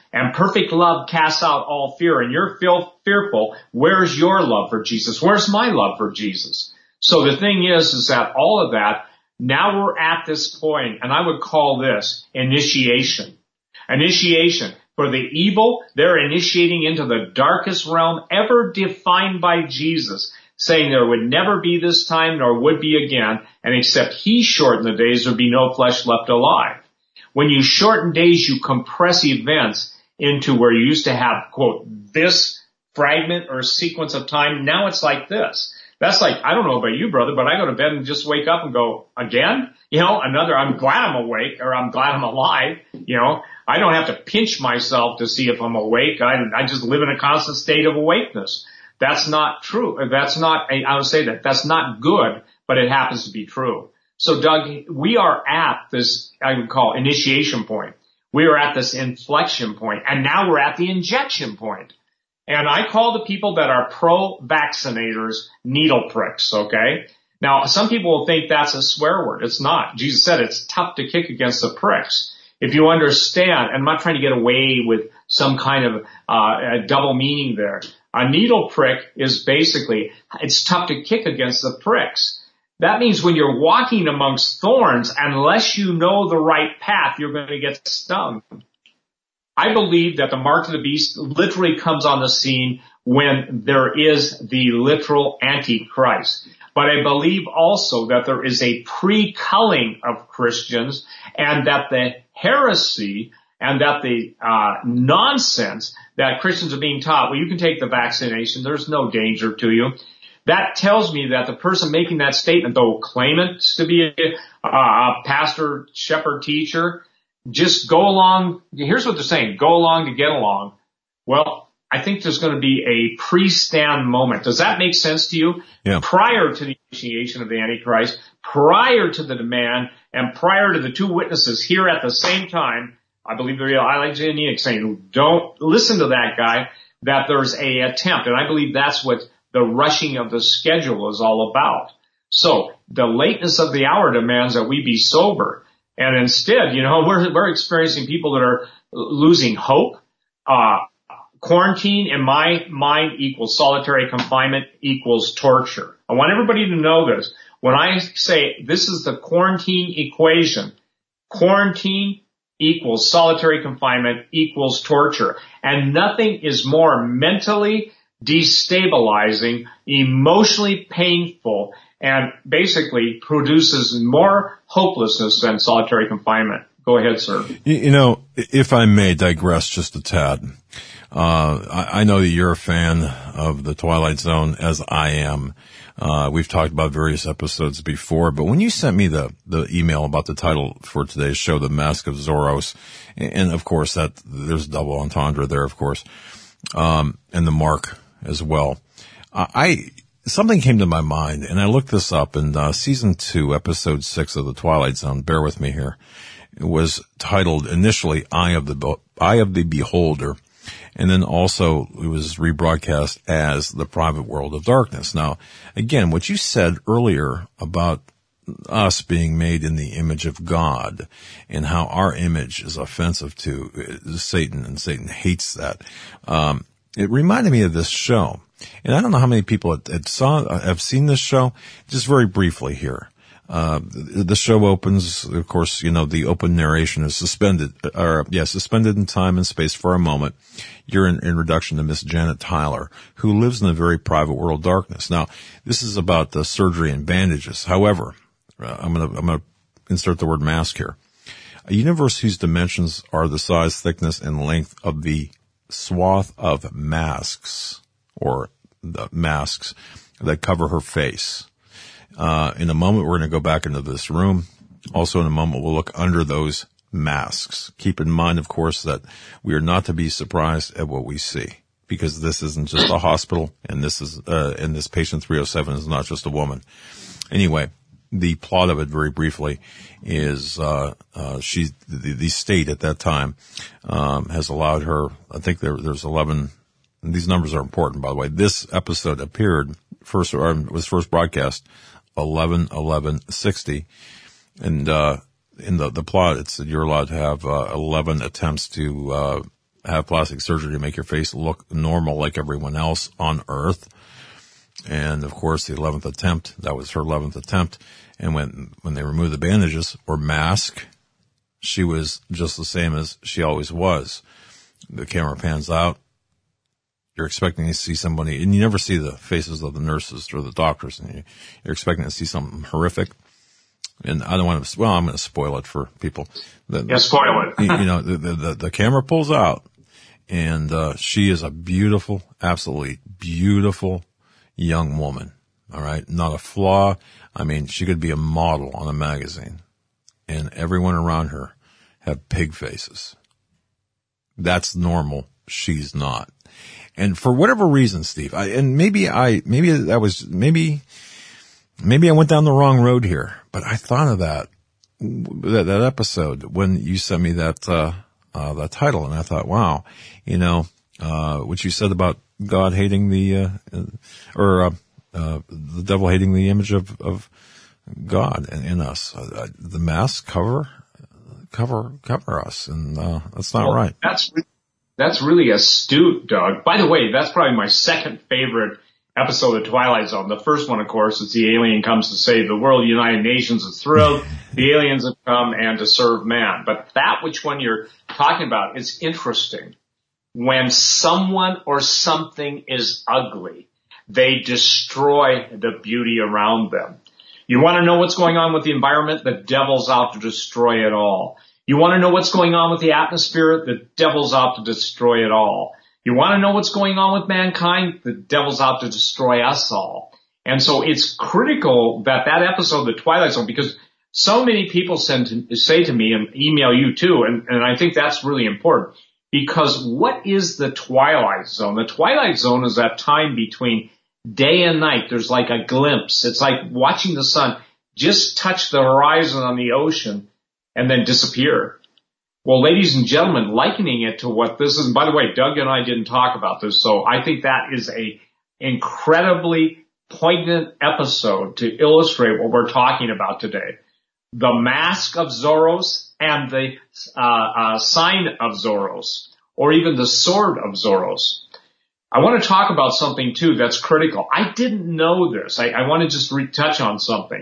And perfect love casts out all fear. And you're feel fearful. Where's your love for Jesus? Where's my love for Jesus? So the thing is, is that all of that, now we're at this point, and I would call this initiation. Initiation. For the evil, they're initiating into the darkest realm ever defined by Jesus, saying there would never be this time nor would be again, and except he shortened the days, there would be no flesh left alive. When you shorten days, you compress events into where you used to have, quote, this fragment or sequence of time. Now it's like this. That's like, I don't know about you, brother, but I go to bed and just wake up and go, again? You know, another, I'm glad I'm awake, or I'm glad I'm alive. You know, I don't have to pinch myself to see if I'm awake. I, I just live in a constant state of awakeness. That's not true. That's not, I would say that that's not good, but it happens to be true. So Doug, we are at this, I would call initiation point. We are at this inflection point, and now we're at the injection point. And I call the people that are pro-vaccinators needle pricks, okay? Now, some people will think that's a swear word. It's not. Jesus said it's tough to kick against the pricks. If you understand, and I'm not trying to get away with some kind of uh a double meaning there. A needle prick is basically, it's tough to kick against the pricks. That means when you're walking amongst thorns, unless you know the right path, you're going to get stung. I believe that the mark of the beast literally comes on the scene when there is the literal Antichrist. But I believe also that there is a pre-culling of Christians, and that the heresy and that the uh nonsense that Christians are being taught, well, you can take the vaccination, there's no danger to you. That tells me that the person making that statement, though claimant to be a, a pastor, shepherd, teacher, just go along. Here's what they're saying. Go along to get along. Well, I think there's going to be a pre-stand moment. Does that make sense to you? Yeah. Prior to the initiation of the Antichrist, prior to the demand, and prior to the two witnesses here at the same time, I believe the real Elijah saying, don't listen to that guy, that there's a attempt. And I believe that's what the rushing of the schedule is all about. So the lateness of the hour demands that we be sober. And instead, you know, we're, we're experiencing people that are losing hope. Uh, quarantine in my mind equals solitary confinement equals torture. I want everybody to know this. When I say this is the quarantine equation, quarantine equals solitary confinement equals torture. And nothing is more mentally destabilizing, emotionally painful, and basically produces more hopelessness than solitary confinement. Go ahead, sir. You know, if I may digress just a tad, uh, I, I know that you're a fan of the Twilight Zone, as I am. Uh, we've talked about various episodes before, but when you sent me the, the email about the title for today's show, The Mask of Zorros, and, and of course that, there's double entendre there, of course, um, and the mark as well. Uh, I, something came to my mind, and I looked this up, in uh, season two, episode six of the Twilight Zone. Bear with me here. It was titled initially "Eye of the Eye of the Beholder," and then also it was rebroadcast as "The Private World of Darkness." Now, again, what you said earlier about us being made in the image of God and how our image is offensive to Satan, and Satan hates that. Um, it reminded me of this show. And I don't know how many people had, had saw, have seen this show. Just very briefly here. Uh, the, the show opens, of course, you know, the open narration is suspended, or, yeah, suspended in time and space for a moment. You're in introduction to Miss Janet Tyler, who lives in a very private world of darkness. Now, this is about the surgery and bandages. However, uh, I'm gonna, I'm gonna insert the word mask here. A universe whose dimensions are the size, thickness, and length of the swath of masks, or the masks that cover her face. Uh, in a moment, we're going to go back into this room. Also, in a moment, we'll look under those masks. Keep in mind, of course, that we are not to be surprised at what we see, because this isn't just a hospital, and this is, uh, and this patient three oh seven is not just a woman. Anyway, the plot of it, very briefly, is, uh, uh, she, the, the state at that time, um, has allowed her, I think there, there's eleven, and these numbers are important, by the way. This episode appeared first, or was first broadcast eleven eleven sixty, and uh in the the plot, it's that you're allowed to have uh, eleven attempts to uh have plastic surgery to make your face look normal like everyone else on Earth. And of course, the eleventh attempt, that was her eleventh attempt. And when, when they removed the bandages or mask, she was just the same as she always was. The camera pans out. You're expecting to see somebody, and you never see the faces of the nurses or the doctors, and you're expecting to see something horrific. And I don't want to, well, I'm going to spoil it for people. The, yeah, spoil it. you know, the, the, the camera pulls out, and uh, she is a beautiful, absolutely beautiful young woman. All right. Not a flaw. I mean, she could be a model on a magazine, and everyone around her have pig faces. That's normal. She's not. And for whatever reason, Steve, I, and maybe I, maybe that was, maybe, maybe I went down the wrong road here, but I thought of that, that, that episode when you sent me that, uh, uh, that title. And I thought, wow, you know, uh, what you said about God hating the, uh, or, uh, uh, the devil hating the image of, of God in, in us. Uh, the mask cover, cover, cover us. And, uh, that's not well, right. That's That's really astute, Doug. By the way, that's probably my second favorite episode of Twilight Zone. The first one, of course, is the alien comes to save the world. The United Nations is thrilled. The aliens have come and to serve man. But that which one you're talking about is interesting. When someone or something is ugly, they destroy the beauty around them. You want to know what's going on with the environment? The devil's out to destroy it all. You want to know what's going on with the atmosphere? The devil's out to destroy it all. You want to know what's going on with mankind? The devil's out to destroy us all. And so it's critical that that episode of The Twilight Zone, because so many people send to, say to me and email you too, and, and I think that's really important, because what is the Twilight Zone? The Twilight Zone is that time between day and night. There's like a glimpse. It's like watching the sun just touch the horizon on the ocean and then disappear. Well, ladies and gentlemen, likening it to what this is, and by the way, Doug and I didn't talk about this, so I think that is a incredibly poignant episode to illustrate what we're talking about today. The Mask of Zorros and the uh, uh, Sign of Zorros, or even the Sword of Zorros. I want to talk about something, too, that's critical. I didn't know this. I, I want to just retouch on something.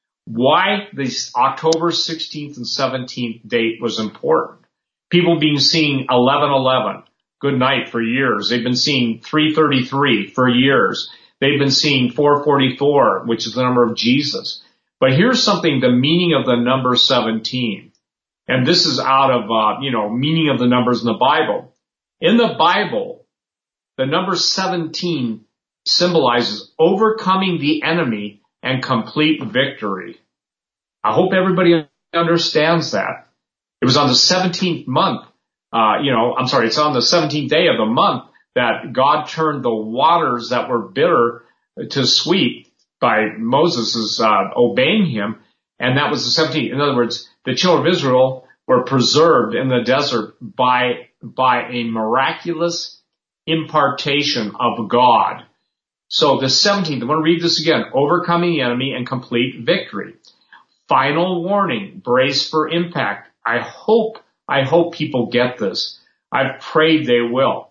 Why this October sixteenth and seventeenth date was important. People been seeing eleven eleven, good night, for years. They've been seeing three thirty-three for years. They've been seeing four forty-four, which is the number of Jesus. But here's something, the meaning of the number seventeen. And this is out of, uh, you know, meaning of the numbers in the Bible. In the Bible, the number seventeen symbolizes overcoming the enemy and complete victory. I hope everybody understands that. It was on the seventeenth month, uh, you know, I'm sorry, it's on the seventeenth day of the month that God turned the waters that were bitter to sweet by Moses' uh, obeying him. And that was the seventeenth. In other words, the children of Israel were preserved in the desert by, by a miraculous impartation of God. So the seventeenth, I want to read this again, overcoming the enemy and complete victory. Final warning, brace for impact. I hope, I hope people get this. I've prayed they will.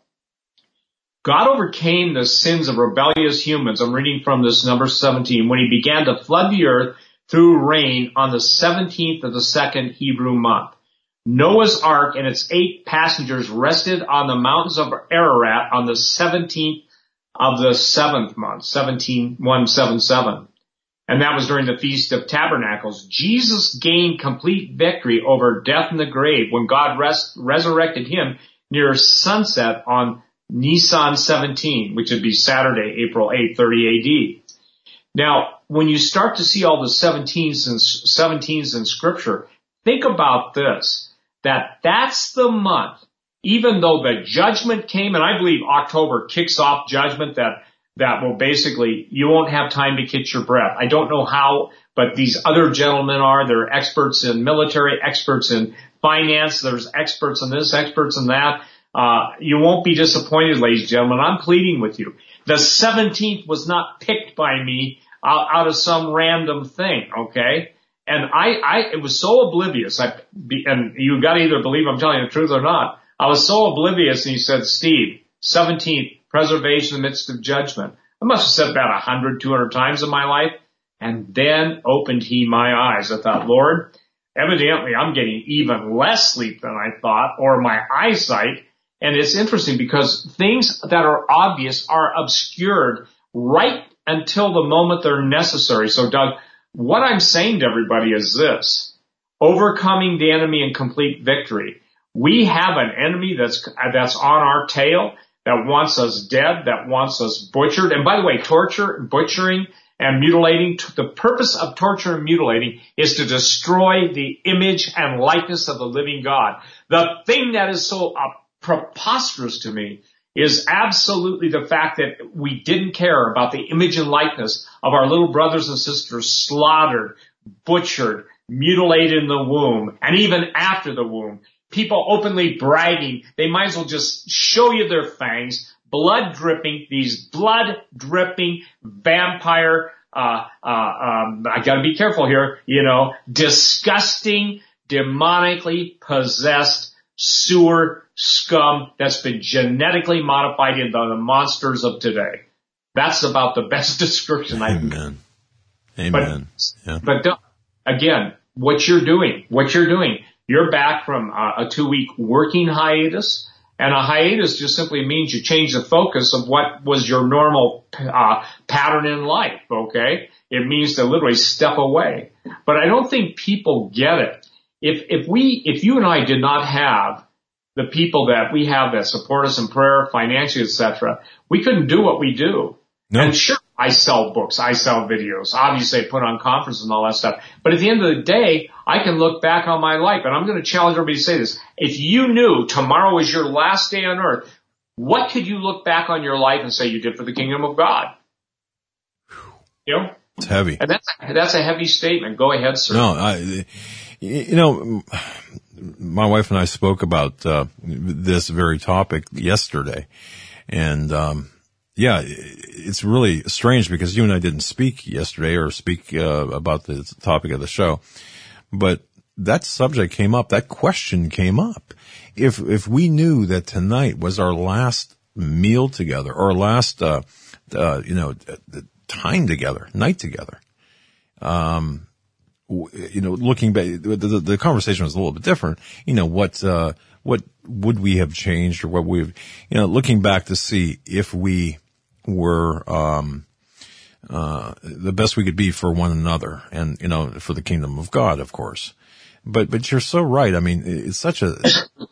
God overcame the sins of rebellious humans. I'm reading from this number seventeen, when he began to flood the earth through rain on the seventeenth of the second Hebrew month. Noah's Ark and its eight passengers rested on the mountains of Ararat on the seventeenth of the seventh month, seventeen one seventy-seven. And that was during the Feast of Tabernacles. Jesus gained complete victory over death and the grave when God rest, resurrected him near sunset on Nisan seventeen, which would be Saturday, April eighth, thirty A D. Now, when you start to see all the seventeens and seventeens in Scripture, think about this, that that's the month. Even though the judgment came, and I believe October kicks off judgment that, that will basically, you won't have time to catch your breath. I don't know how, but these other gentlemen are, they're experts in military, experts in finance, there's experts in this, experts in that. Uh, you won't be disappointed, ladies and gentlemen. I'm pleading with you. The seventeenth was not picked by me out, out of some random thing, okay? And I, I, it was so oblivious. I, and you gotta either believe I'm telling the truth or not. I was so oblivious, and he said, Steve, seventeenth, preservation in the midst of judgment. I must have said about one hundred, two hundred times in my life. And then opened he my eyes. I thought, Lord, evidently I'm getting even less sleep than I thought, or my eyesight. And it's interesting because things that are obvious are obscured right until the moment they're necessary. So, Doug, what I'm saying to everybody is this: overcoming the enemy in complete victory. We have an enemy that's that's on our tail, that wants us dead, that wants us butchered. And by the way, torture, butchering, and mutilating, the purpose of torture and mutilating is to destroy the image and likeness of the living God. The thing that is so uh, preposterous to me is absolutely the fact that we didn't care about the image and likeness of our little brothers and sisters slaughtered, butchered, mutilated in the womb, and even after the womb. People openly bragging, they might as well just show you their fangs, blood dripping, these blood dripping vampire, uh, uh, um, I gotta be careful here, you know, disgusting, demonically possessed sewer scum that's been genetically modified into the monsters of today. That's about the best description I can. Amen. Amen. But, yeah. but again, what you're doing, what you're doing, you're back from a, a two-week working hiatus, and a hiatus just simply means you change the focus of what was your normal uh, pattern in life, okay? It means to literally step away. But I don't think people get it. If if we, if you and I did not have the people that we have that support us in prayer, financially, et cetera, we couldn't do what we do. No. And sure, I sell books, I sell videos, obviously I put on conferences and all that stuff. But at the end of the day, I can look back on my life, and I'm going to challenge everybody to say this. If you knew tomorrow was your last day on earth, what could you look back on your life and say you did for the kingdom of God? You know? It's heavy. And that's, that's a heavy statement. Go ahead, sir. No, I, you know, my wife and I spoke about uh, this very topic yesterday, and um yeah, it's really strange because you and I didn't speak yesterday or speak uh, about the topic of the show, but that subject came up, that question came up. If if we knew that tonight was our last meal together, or last, uh, uh, you know, time together, night together, um, you know, looking back, the, the, the conversation was a little bit different. You know, what, uh, what would we have changed, or what we've, you know, looking back to see if we were, um, uh, the best we could be for one another and, you know, for the kingdom of God, of course. But, but you're so right. I mean, it's such a,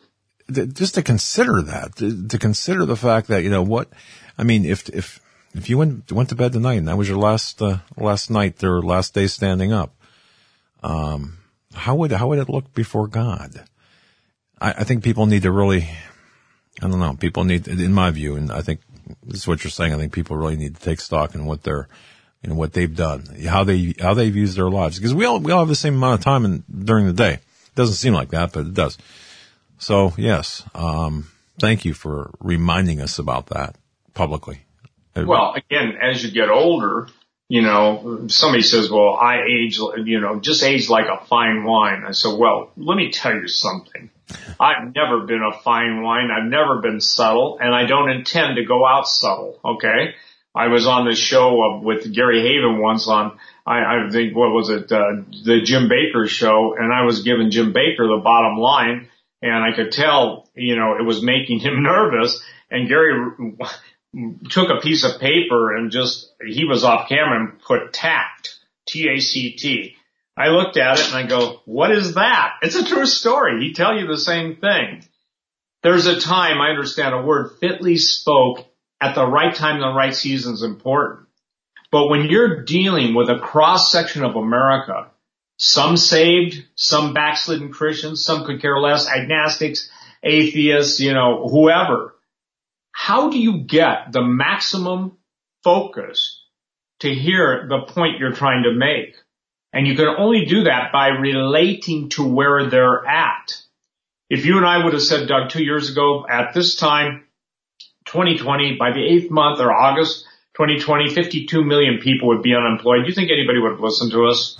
just to consider that, to, to consider the fact that, you know, what, I mean, if, if, if you went, went to bed tonight and that was your last, uh, last night or last day standing up, um, how would, how would it look before God? I, I think people need to really, I don't know, people need, in my view, and I think this is what you're saying, I think people really need to take stock in what they're, you know, what they've done, how they, how they've used their lives. Because we all, we all have the same amount of time in, during the day. It doesn't seem like that, but it does. So, yes, um, thank you for reminding us about that publicly. Well, again, as you get older, you know, somebody says, well, I age, you know, just age like a fine wine. I said, well, let me tell you something. I've never been a fine wine. I've never been subtle, and I don't intend to go out subtle, okay? I was on the show uh, with Gary Haven once on, I, I think, what was it, uh, the Jim Baker show, and I was giving Jim Baker the bottom line, and I could tell, you know, it was making him nervous, and Gary took a piece of paper and just, he was off camera and put tact, T A C T. I looked at it and I go, what is that? It's a true story. He'd tell you the same thing. There's a time, I understand, a word fitly spoke at the right time and the right season is important. But when you're dealing with a cross-section of America, some saved, some backslidden Christians, some could care less, agnostics, atheists, you know, whoever, how do you get the maximum focus to hear the point you're trying to make? And you can only do that by relating to where they're at. If you and I would have said, Doug, two years ago at this time, twenty twenty, by the eighth month or August, twenty twenty, fifty-two million people would be unemployed. Do you think anybody would have listened to us?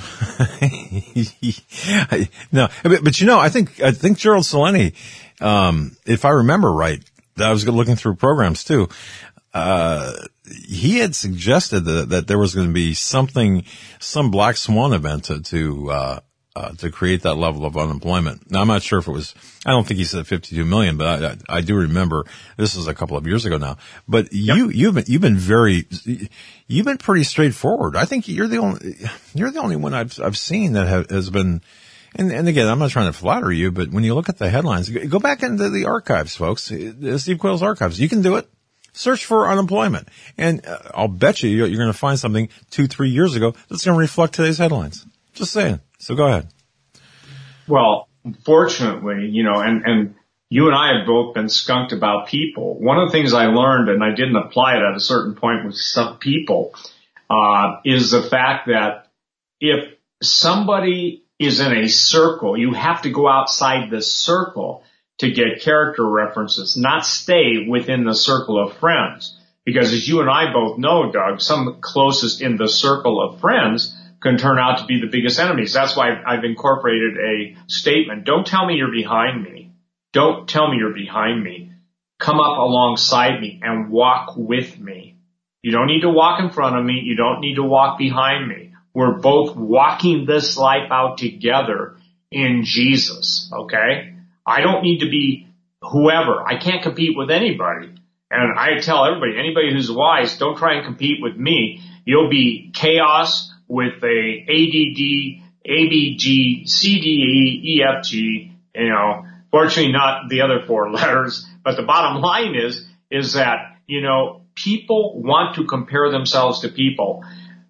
No, but, but you know, I think, I think Gerald Celente, um, if I remember right, I was looking through programs too, uh, he had suggested that, that there was going to be something, some black swan event to, to, uh, uh, to create that level of unemployment. Now, I'm not sure if it was, I don't think he said fifty-two million, but I, I, I do remember this is a couple of years ago now, but yep. you, you've been, you've been very, you've been pretty straightforward. I think you're the only, you're the only one I've, I've seen that have, has been, and, and again, I'm not trying to flatter you, but when you look at the headlines, go back into the archives, folks, Steve Quayle's archives. You can do it. Search for unemployment. And uh, I'll bet you you're, you're going to find something two, three years ago that's going to reflect today's headlines. Just saying. So go ahead. Well, fortunately, you know, and, and you and I have both been skunked about people. One of the things I learned, and I didn't apply it at a certain point with some people, uh, is the fact that if somebody is in a circle, you have to go outside the circle to get character references, not stay within the circle of friends. Because as you and I both know, Doug, some closest in the circle of friends can turn out to be the biggest enemies. That's why I've incorporated a statement. Don't tell me you're behind me. Don't tell me you're behind me. Come up alongside me and walk with me. You don't need to walk in front of me. You don't need to walk behind me. We're both walking this life out together in Jesus, okay? I don't need to be whoever. I can't compete with anybody. And I tell everybody, anybody who's wise, don't try and compete with me. You'll be chaos with a A D D, A B G, C D E, E F G, you know, fortunately not the other four letters. But the bottom line is, is that, you know, people want to compare themselves to people.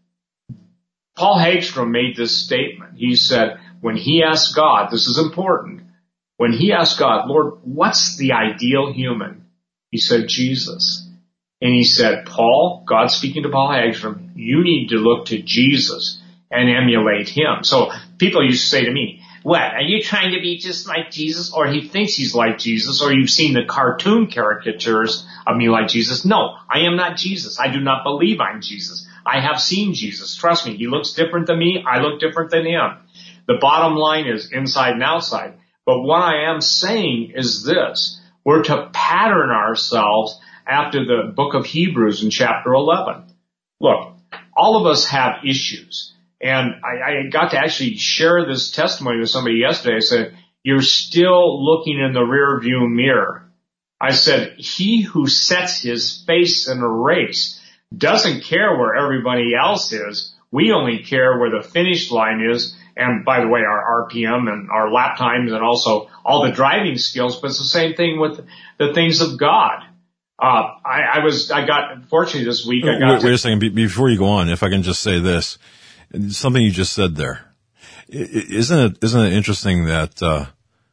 Paul Hagstrom made this statement. He said, when he asked God, this is important, when he asked God, Lord, what's the ideal human? He said, Jesus. And he said, Paul, God speaking to Paul Hagstrom, you need to look to Jesus and emulate him. So people used to say to me, what, are you trying to be just like Jesus? Or he thinks he's like Jesus, or you've seen the cartoon caricatures of me like Jesus. No, I am not Jesus. I do not believe I'm Jesus. I have seen Jesus. Trust me, he looks different than me. I look different than him. The bottom line is inside and outside. But what I am saying is this. We're to pattern ourselves after the book of Hebrews in chapter eleven. Look, all of us have issues. And I, I got to actually share this testimony with somebody yesterday. I said, you're still looking in the rear view mirror. I said, he who sets his face in a race doesn't care where everybody else is. We only care where the finish line is. And by the way, our R P M and our lap times and also all the driving skills. But it's the same thing with the things of God. Uh, I, I was, I got, fortunately this week, I got Wait, to, wait a second. Be, before you go on, if I can just say this, something you just said there. Isn't it, isn't it interesting that, uh,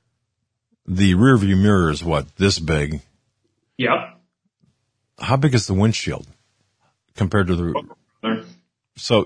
the rear view mirror is what, this big? Yep. How big is the windshield compared to the, so,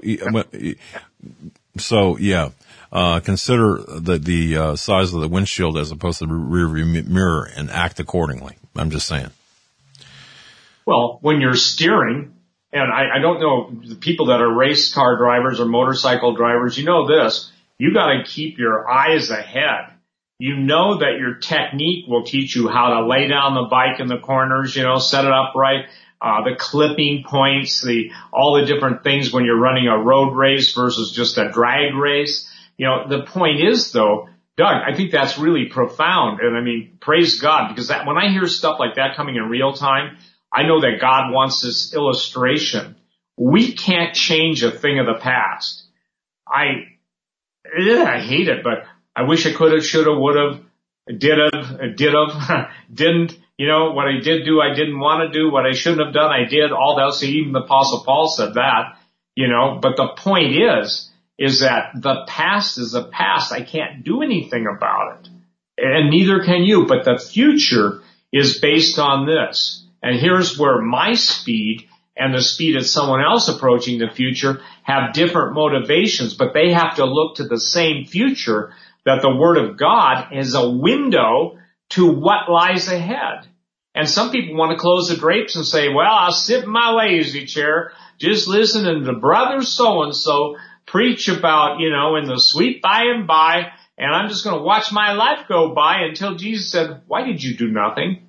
so yeah, uh, consider the, the, uh, size of the windshield as opposed to the rear view mirror and act accordingly. I'm just saying. Well, when you're steering, and I, I don't know the people that are race car drivers or motorcycle drivers, you know this, you got to keep your eyes ahead. You know that your technique will teach you how to lay down the bike in the corners, you know, set it up right, uh, the clipping points, the, all the different things when you're running a road race versus just a drag race. You know, the point is though, Doug, I think that's really profound. And I mean, praise God, because that, when I hear stuff like that coming in real time, I know that God wants this illustration. We can't change a thing of the past. I, ugh, I hate it, but I wish I could have, should have, would have, did have, did have, didn't, you know, what I did do, I didn't want to do, what I shouldn't have done, I did, all that. So even the Apostle Paul said that, you know, but the point is, is that the past is the past. I can't do anything about it. And neither can you, but the future is based on this. And here's where my speed and the speed of someone else approaching the future have different motivations, but they have to look to the same future, that the Word of God is a window to what lies ahead. And some people want to close the drapes and say, well, I'll sit in my lazy chair, just listening to brother so-and-so preach about, you know, in the sweet by and by, and I'm just going to watch my life go by until Jesus said, why did you do nothing?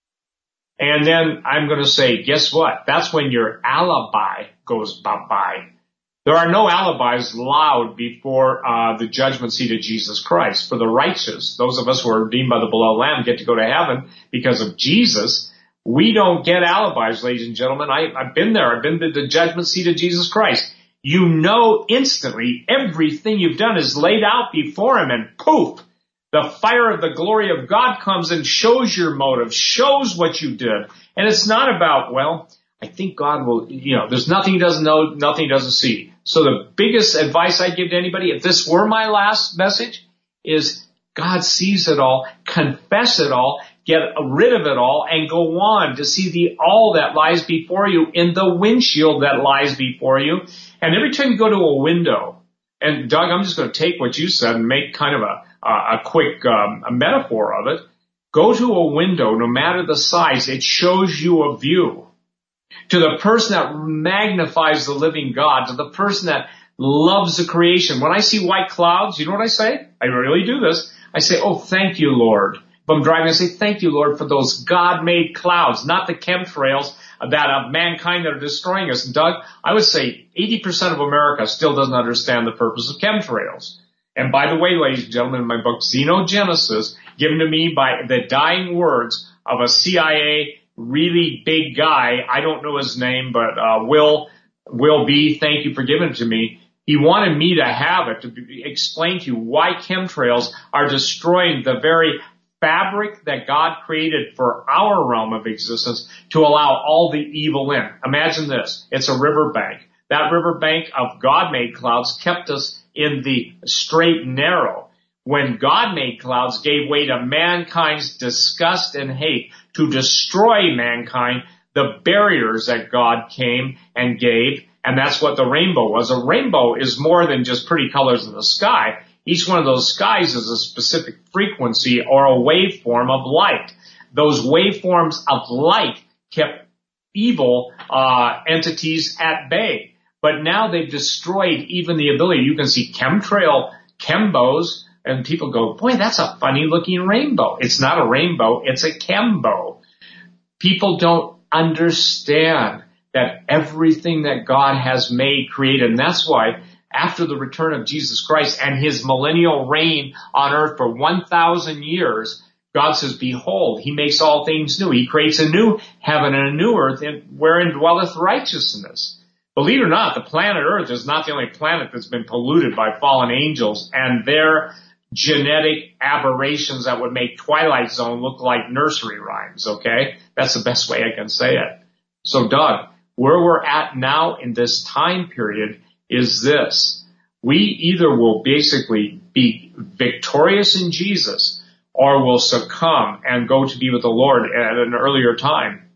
And then I'm going to say, guess what? That's when your alibi goes bye-bye. There are no alibis allowed before uh, the judgment seat of Jesus Christ. For the righteous, those of us who are redeemed by the blood of the Lamb get to go to heaven because of Jesus. We don't get alibis, ladies and gentlemen. I, I've been there. I've been to the judgment seat of Jesus Christ. You know instantly everything you've done is laid out before him, and poof, the fire of the glory of God comes and shows your motive, shows what you did. And it's not about, well, I think God will, you know, there's nothing he doesn't know, nothing he doesn't see. So the biggest advice I give to anybody, if this were my last message, is God sees it all, confess it all, get rid of it all, and go on to see the all that lies before you in the windshield that lies before you. And every time you go to a window, and Doug, I'm just going to take what you said and make kind of a, a quick um, a metaphor of it. Go to a window, no matter the size, it shows you a view. To the person that magnifies the living God, to the person that loves the creation. When I see white clouds, you know what I say? I really do this. I say, oh, thank you, Lord. If I'm driving, I say, thank you, Lord, for those God-made clouds, not the chemtrails that of mankind that are destroying us. And Doug, I would say eighty percent of America still doesn't understand the purpose of chemtrails. And by the way, ladies and gentlemen, in my book, Xenogenesis, given to me by the dying words of a C I A really big guy, I don't know his name, but uh, Will Will B, thank you for giving it to me. He wanted me to have it to be, explain to you why chemtrails are destroying the very fabric that God created for our realm of existence to allow all the evil in. Imagine this. It's a riverbank. That riverbank of God-made clouds kept us in the straight and narrow. When God-made clouds gave way to mankind's disgust and hate to destroy mankind, the barriers that God came and gave, and that's what the rainbow was. A rainbow is more than just pretty colors in the sky. Each one of those skies is a specific frequency or a waveform of light. Those waveforms of light kept evil uh entities at bay. But now they've destroyed even the ability. You can see chemtrail, chembos, and people go, boy, that's a funny looking rainbow. It's not a rainbow, it's a chembo. People don't understand that everything that God has made, created, and that's why after the return of Jesus Christ and his millennial reign on earth for one thousand years, God says, behold, he makes all things new. He creates a new heaven and a new earth wherein dwelleth righteousness. Believe it or not, the planet Earth is not the only planet that's been polluted by fallen angels and their genetic aberrations that would make Twilight Zone look like nursery rhymes, okay? That's the best way I can say it. So, Doug, where we're at now in this time period is this. We either will basically be victorious in Jesus or will succumb and go to be with the Lord at an earlier time.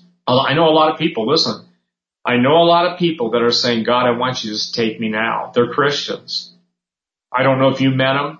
I know a lot of people, listen, I know a lot of people that are saying, God, I want you to just take me now. They're Christians. I don't know if you met them.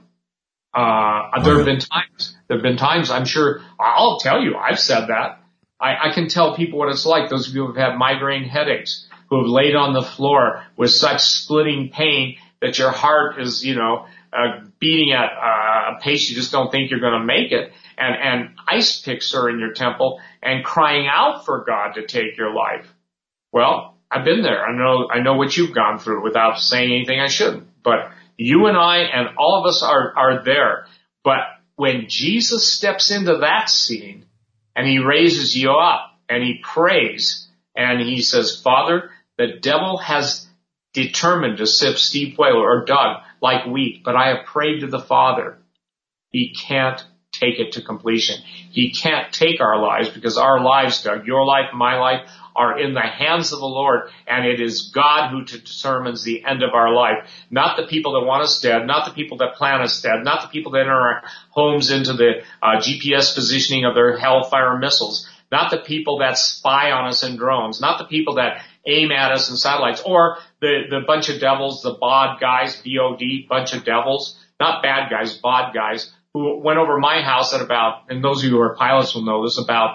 Uh, there have been times, there have been times, I'm sure, I'll tell you, I've said that. I, I can tell people what it's like. Those of you who have had migraine headaches, who have laid on the floor with such splitting pain that your heart is, you know, uh, beating at uh, a pace you just don't think you're going to make it. And, and ice picks are in your temple and crying out for God to take your life. Well, I've been there. I know, I know what you've gone through without saying anything I shouldn't. But you and I and all of us are, are there. But when Jesus steps into that scene and he raises you up and he prays and he says, Father, the devil has determined to sift Steve Whaler or Doug like wheat, but I have prayed to the Father. He can't take it to completion. He can't take our lives because our lives, Doug, your life, my life, are in the hands of the Lord, and it is God who determines the end of our life. Not the people that want us dead, not the people that plan us dead, not the people that enter our homes into the uh, G P S positioning of their Hellfire missiles, not the people that spy on us in drones, not the people that aim at us in satellites, or the, the bunch of devils, the B O D guys, B O D, bunch of devils, not bad guys, B O D guys, who went over my house at about, and those of you who are pilots will know this, about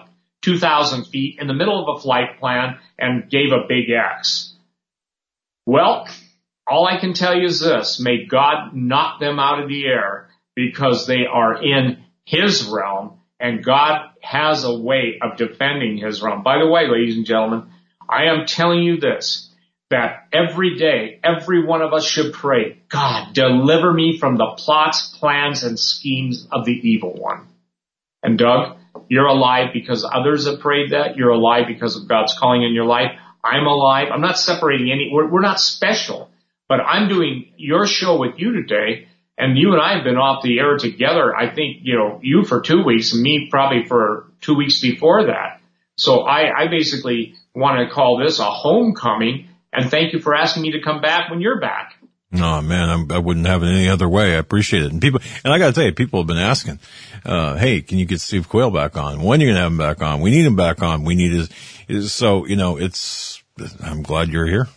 two thousand feet in the middle of a flight plan and gave a big X. Well, all I can tell you is this. May God knock them out of the air because they are in his realm, and God has a way of defending his realm. By the way, ladies and gentlemen, I am telling you this, that every day, every one of us should pray, God, deliver me from the plots, plans, and schemes of the evil one. And Doug, you're alive because others have prayed that. You're alive because of God's calling in your life. I'm alive. I'm not separating any, we're, we're not special, but I'm doing your show with you today. And you and I have been off the air together. I think, you know, you for two weeks and me probably for two weeks before that. So I, I basically want to call this a homecoming, and thank you for asking me to come back when you're back. No, man, I'm, I wouldn't have it any other way. I appreciate it. And people, and I got to tell you, people have been asking, uh, hey, can you get Steve Quayle back on? When are you going to have him back on? We need him back on. We need his, his, so, you know, it's, I'm glad you're here.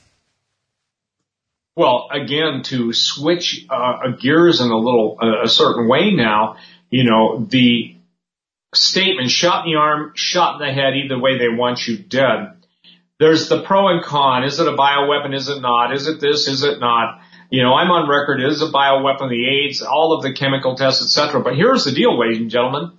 Well, again, to switch uh, gears in a little, uh, a certain way now, you know, the statement, shot in the arm, shot in the head, either way they want you dead. There's the pro and con. Is it a bioweapon? Is it not? Is it this? Is it not? You know, I'm on record. It is a bioweapon, the AIDS, all of the chemical tests, et cetera. But here's the deal, ladies and gentlemen.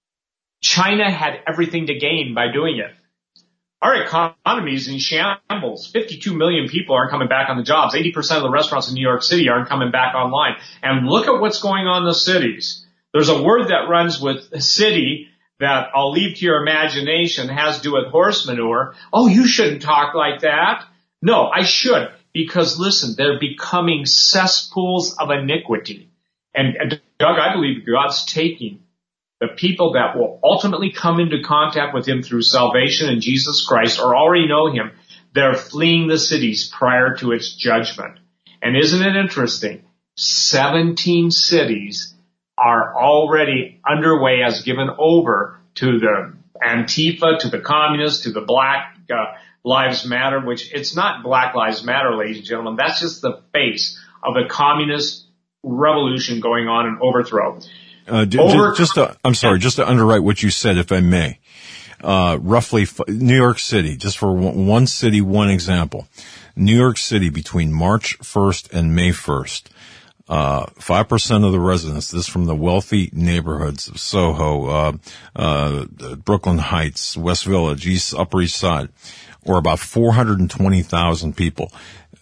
China had everything to gain by doing it. Our economy is in shambles. fifty-two million people aren't coming back on the jobs. eighty percent of the restaurants in New York City aren't coming back online. And look at what's going on in the cities. There's a word that runs with city that I'll leave to your imagination, has to do with horse manure. Oh, you shouldn't talk like that. No, I should. Because listen, they're becoming cesspools of iniquity. And, and Doug, I believe God's taking the people that will ultimately come into contact with him through salvation in Jesus Christ or already know him. They're fleeing the cities prior to its judgment. And isn't it interesting? seventeen cities are already underway as given over to the Antifa, to the communists, to the Black uh, Lives Matter, which it's not Black Lives Matter, ladies and gentlemen. That's just the face of the communist revolution going on and overthrow. Uh, d- Over- just to, I'm sorry, just to underwrite what you said, if I may. Uh, roughly f- New York City, just for one, one city, one example. New York City between March first and May first. Uh, five percent of the residents, this from the wealthy neighborhoods of Soho, uh, uh, Brooklyn Heights, West Village, East, Upper East Side, or about four hundred twenty thousand people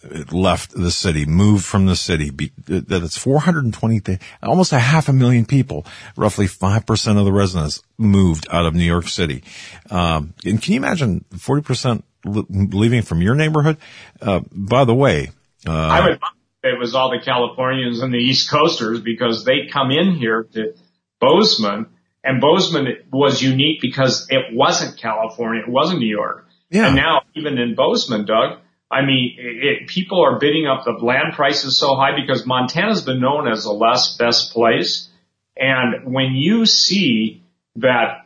left the city, moved from the city. That it's four hundred twenty, almost a half a million people, roughly five percent of the residents moved out of New York City. Um, and can you imagine forty percent leaving from your neighborhood? Uh, by the way, uh, I would. It was all the Californians and the East Coasters because they come in here to Bozeman, and Bozeman was unique because it wasn't California, it wasn't New York. Yeah. And now even in Bozeman, Doug, I mean, it, people are bidding up the land prices so high because Montana's been known as the last best place. And when you see that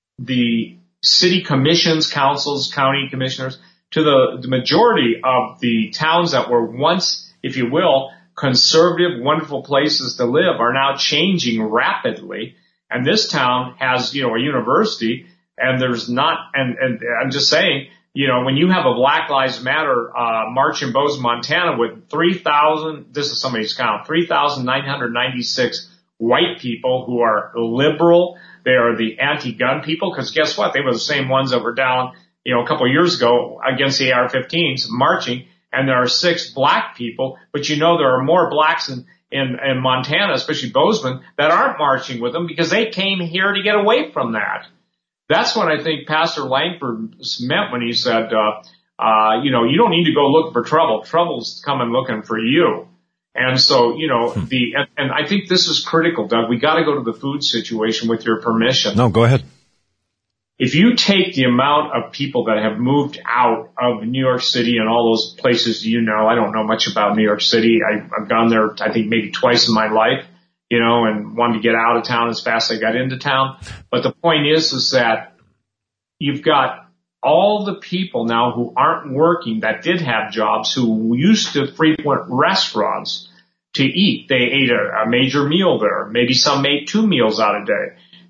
the city commissions, councils, county commissioners, to the, the majority of the towns that were once, if you will, conservative, wonderful places to live are now changing rapidly. And this town has, you know, a university, and there's not, and, and I'm just saying, you know, when you have a Black Lives Matter uh march in Bozeman, Montana with three thousand, this is somebody's count, three thousand nine hundred ninety-six white people who are liberal, they are the anti-gun people, because guess what? They were the same ones that were down, you know, a couple of years ago against the A R fifteens marching. And there are six black people, but you know there are more blacks in, in, in Montana, especially Bozeman, that aren't marching with them because they came here to get away from that. That's what I think Pastor Langford meant when he said, uh, uh, you know, you don't need to go looking for trouble. Trouble's coming looking for you. And so, you know, hmm. the, and, and I think this is critical, Doug. We got to go to the food situation with your permission. No, go ahead. If you take the amount of people that have moved out of New York City and all those places, you know, I don't know much about New York City. I, I've gone there, I think, maybe twice in my life, you know, and wanted to get out of town as fast as I got into town. But the point is, is that you've got all the people now who aren't working that did have jobs who used to frequent restaurants to eat. They ate a, a major meal there. Maybe some ate two meals out a day.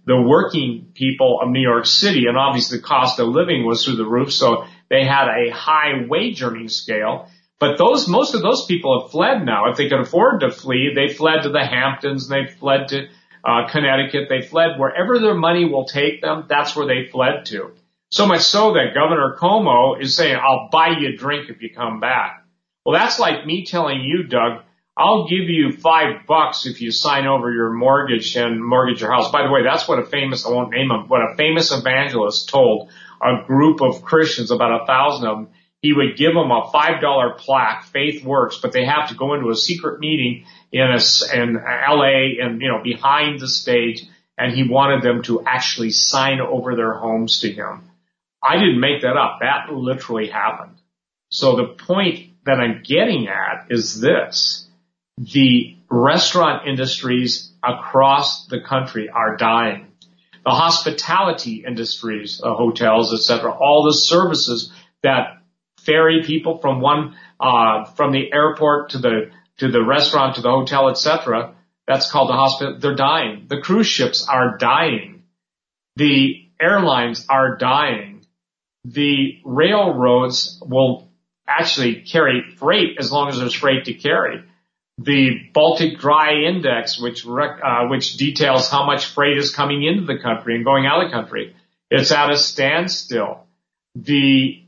the working people of New York City, and obviously the cost of living was through the roof, so they had a high wage earning scale. But those, most of those people have fled now. If they could afford to flee, they fled to the Hamptons, they fled to uh, Connecticut, they fled wherever their money will take them, that's where they fled to. So much so that Governor Cuomo is saying, I'll buy you a drink if you come back. Well, that's like me telling you, Doug, I'll give you five bucks if you sign over your mortgage and mortgage your house. By the way, that's what a famous, I won't name him, what a famous evangelist told a group of Christians, about a thousand of them. He would give them a five dollar plaque, Faith Works, but they have to go into a secret meeting in a, in L A and, you know, behind the stage, and he wanted them to actually sign over their homes to him. I didn't make that up. That literally happened. So the point that I'm getting at is this. The restaurant industries across the country are dying. The hospitality industries, uh, hotels, et cetera, all the services that ferry people from one, uh, from the airport to the, to the restaurant, to the hotel, et cetera, that's called the hospital, they're dying. The cruise ships are dying. The airlines are dying. The railroads will actually carry freight as long as there's freight to carry. The Baltic Dry Index, which rec, uh, which details how much freight is coming into the country and going out of the country, it's at a standstill. The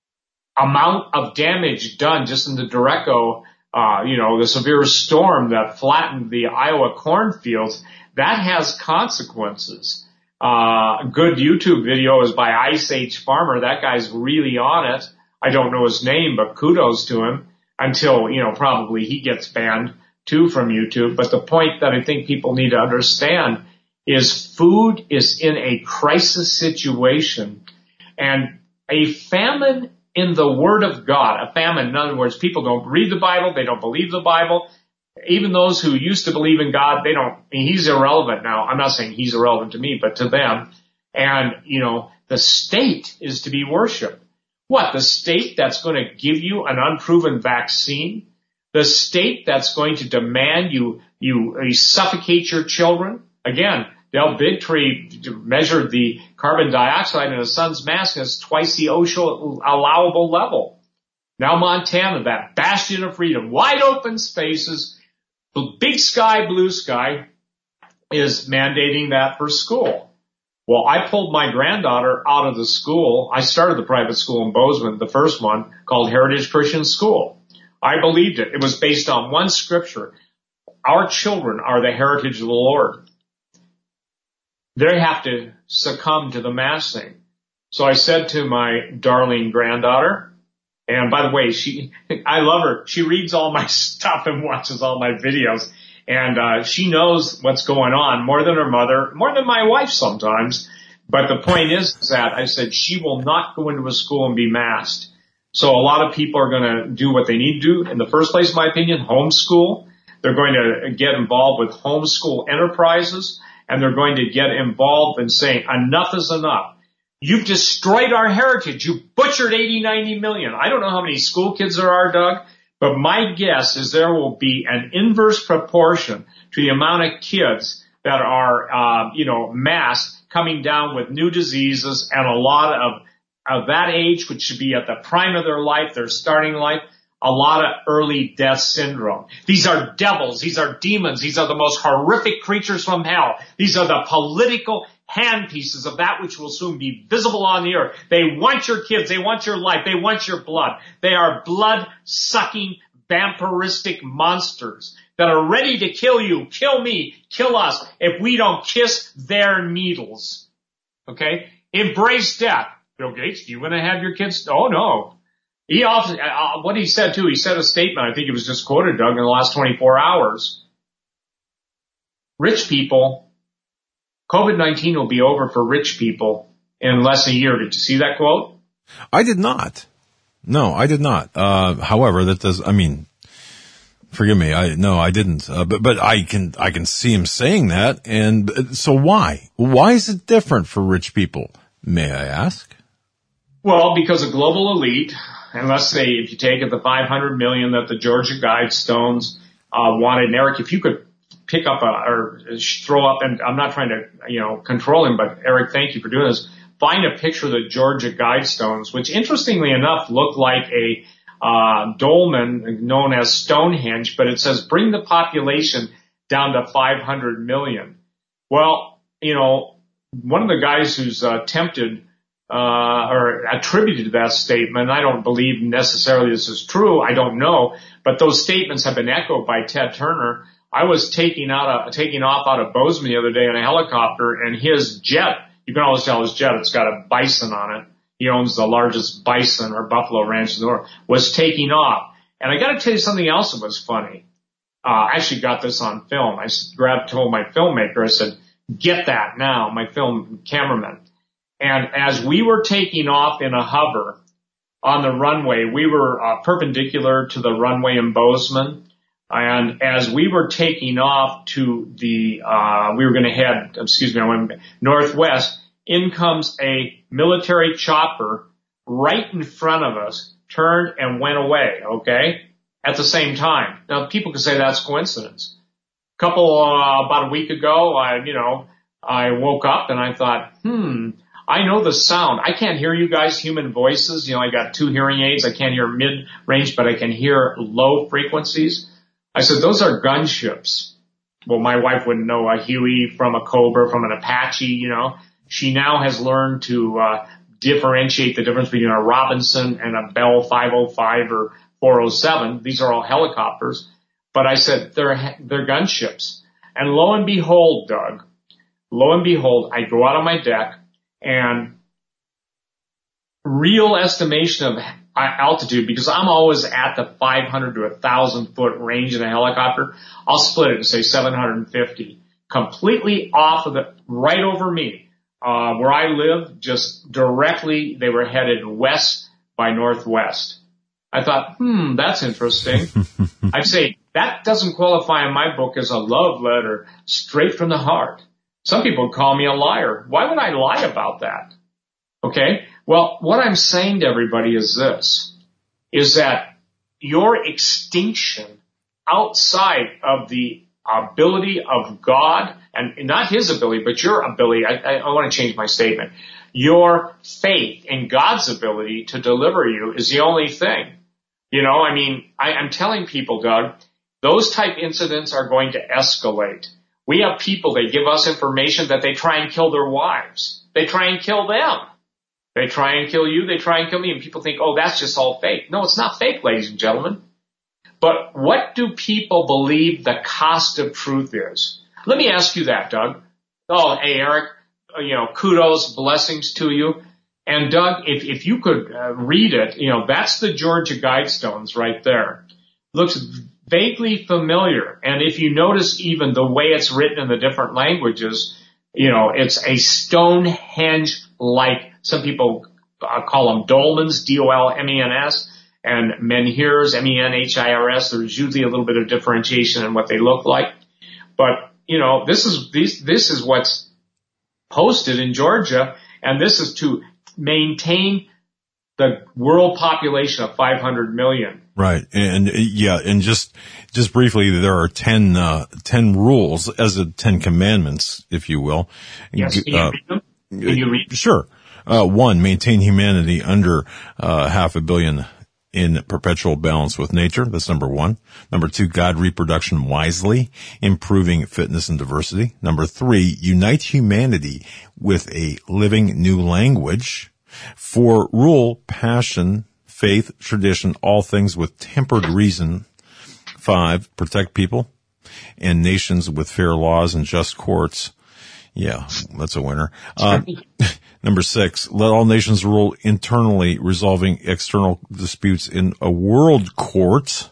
amount of damage done just in the Derecho, uh, you know, the severe storm that flattened the Iowa cornfields, that has consequences. Uh, a good YouTube video is by Ice Age Farmer. That guy's really on it. I don't know his name, but kudos to him. Until, you know, probably he gets banned too from YouTube. But the point that I think people need to understand is food is in a crisis situation, and a famine in the Word of God, a famine, in other words, people don't read the Bible, they don't believe the Bible. Even those who used to believe in God, they don't, I mean, he's irrelevant now. I'm not saying he's irrelevant to me, but to them. And, you know, the state is to be worshiped. What, the state that's going to give you an unproven vaccine? The state that's going to demand you, you, you suffocate your children? Again, Del Bigtree measured the carbon dioxide in a sun's mass and it's twice the OSHA allowable level. Now Montana, that bastion of freedom, wide open spaces, big sky, blue sky, is mandating that for school. Well, I pulled my granddaughter out of the school. I started the private school in Bozeman, the first one, called Heritage Christian School. I believed it. It was based on one scripture. Our children are the heritage of the Lord. They have to succumb to the massing. So I said to my darling granddaughter, and by the way, she, I love her. She reads all my stuff and watches all my videos. And uh she knows what's going on more than her mother, more than my wife sometimes. But the point is that I said she will not go into a school and be masked. So a lot of people are going to do what they need to do. In the first place, in my opinion, homeschool. They're going to get involved with homeschool enterprises, and they're going to get involved in saying enough is enough. You've destroyed our heritage. You butchered eighty, ninety million. I don't know how many school kids there are, Doug. But my guess is there will be an inverse proportion to the amount of kids that are, uh, you know, mass coming down with new diseases, and a lot of, of that age, which should be at the prime of their life, their starting life, a lot of early death syndrome. These are devils. These are demons. These are the most horrific creatures from hell. These are the political handpieces of that which will soon be visible on the earth. They want your kids. They want your life. They want your blood. They are blood-sucking, vampiristic monsters that are ready to kill you, kill me, kill us if we don't kiss their needles. Okay? Embrace death. Bill Gates, do you want to have your kids? Oh, no. He often, uh, what he said too, he said a statement, I think it was just quoted, Doug, in the last twenty-four hours. Rich people, COVID nineteen will be over for rich people in less than a year. Did you see that quote? I did not. No, I did not. Uh, however, that does, I mean, forgive me. I, no, I didn't. Uh, but, but I can, I can see him saying that. And so why? Why is it different for rich people? May I ask? Well, because a global elite, and let's say if you take it the five hundred million that the Georgia Guidestones, uh, wanted, and Eric, if you could pick up a, or throw up, and I'm not trying to, you know, control him, but Eric, thank you for doing this. Find a picture of the Georgia Guidestones, which interestingly enough look like a uh, dolmen known as Stonehenge, but it says bring the population down to five hundred million. Well, you know, one of the guys who's uh, tempted uh, or attributed to that statement, I don't believe necessarily this is true, I don't know, but those statements have been echoed by Ted Turner. I was taking out a, taking off out of Bozeman the other day in a helicopter, and his jet, you can always tell his jet, it's got a bison on it. He owns the largest bison or buffalo ranch in the world, was taking off. And I got to tell you something else that was funny. Uh, I actually got this on film. I grabbed, told my filmmaker, I said, get that now, my film cameraman. And as we were taking off in a hover on the runway, we were uh, perpendicular to the runway in Bozeman. And as we were taking off to the, uh, we were going to head, excuse me, I went northwest, in comes a military chopper right in front of us, turned and went away, okay, at the same time. Now, people could say that's coincidence. A couple, uh, about a week ago, I, you know, I woke up and I thought, hmm, I know the sound. I can't hear you guys' human voices. You know, I got two hearing aids. I can't hear mid-range, but I can hear low frequencies. I said, those are gunships. Well, my wife wouldn't know a Huey from a Cobra, from an Apache, you know. She now has learned to uh, differentiate the difference between a Robinson and a Bell five oh five or four oh seven. These are all helicopters. But I said, they're, they're gunships. And lo and behold, Doug, lo and behold, I go out on my deck, and real estimation of altitude, because I'm always at the five hundred to one thousand foot range in a helicopter, I'll split it and say seven hundred fifty, completely off of the, right over me. Uh, where I live, just directly, they were headed west by northwest. I thought, hmm, that's interesting. I'd say that doesn't qualify in my book as a love letter straight from the heart. Some people call me a liar. Why would I lie about that? Okay? Well, what I'm saying to everybody is this, is that your extinction outside of the ability of God, and not his ability, but your ability, I, I, I want to change my statement. Your faith in God's ability to deliver you is the only thing. You know, I mean, I, I'm telling people, Doug, those type incidents are going to escalate. We have people, they give us information that they try and kill their wives. They try and kill them. They try and kill you, they try and kill me, and people think, oh, that's just all fake. No, it's not fake, ladies and gentlemen. But what do people believe the cost of truth is? Let me ask you that, Doug. Oh, hey, Eric, you know, kudos, blessings to you. And Doug, if, if you could uh, read it, you know, that's the Georgia Guidestones right there. Looks vaguely familiar. And if you notice even the way it's written in the different languages, you know, it's a Stonehenge-like, some people uh, call them dolmens, D O L M E N S, and menhirs, M E N H I R S. There's usually a little bit of differentiation in what they look like. But, you know, this is, this, this is what's posted in Georgia, and this is to maintain the world population of five hundred million. Right. And yeah, and just, just briefly, there are ten, uh, ten rules as a ten commandments, if you will. Yes. Can you uh, read them? Can you read? Sure. Uh, one, maintain humanity under, uh, half a billion in perpetual balance with nature. That's number one. Number two, guide reproduction wisely, improving fitness and diversity. Number three, unite humanity with a living new language. Four, rule passion, faith, tradition, all things with tempered reason. Five, protect people and nations with fair laws and just courts. Yeah, that's a winner. Uh, number six, let all nations rule internally, resolving external disputes in a world court.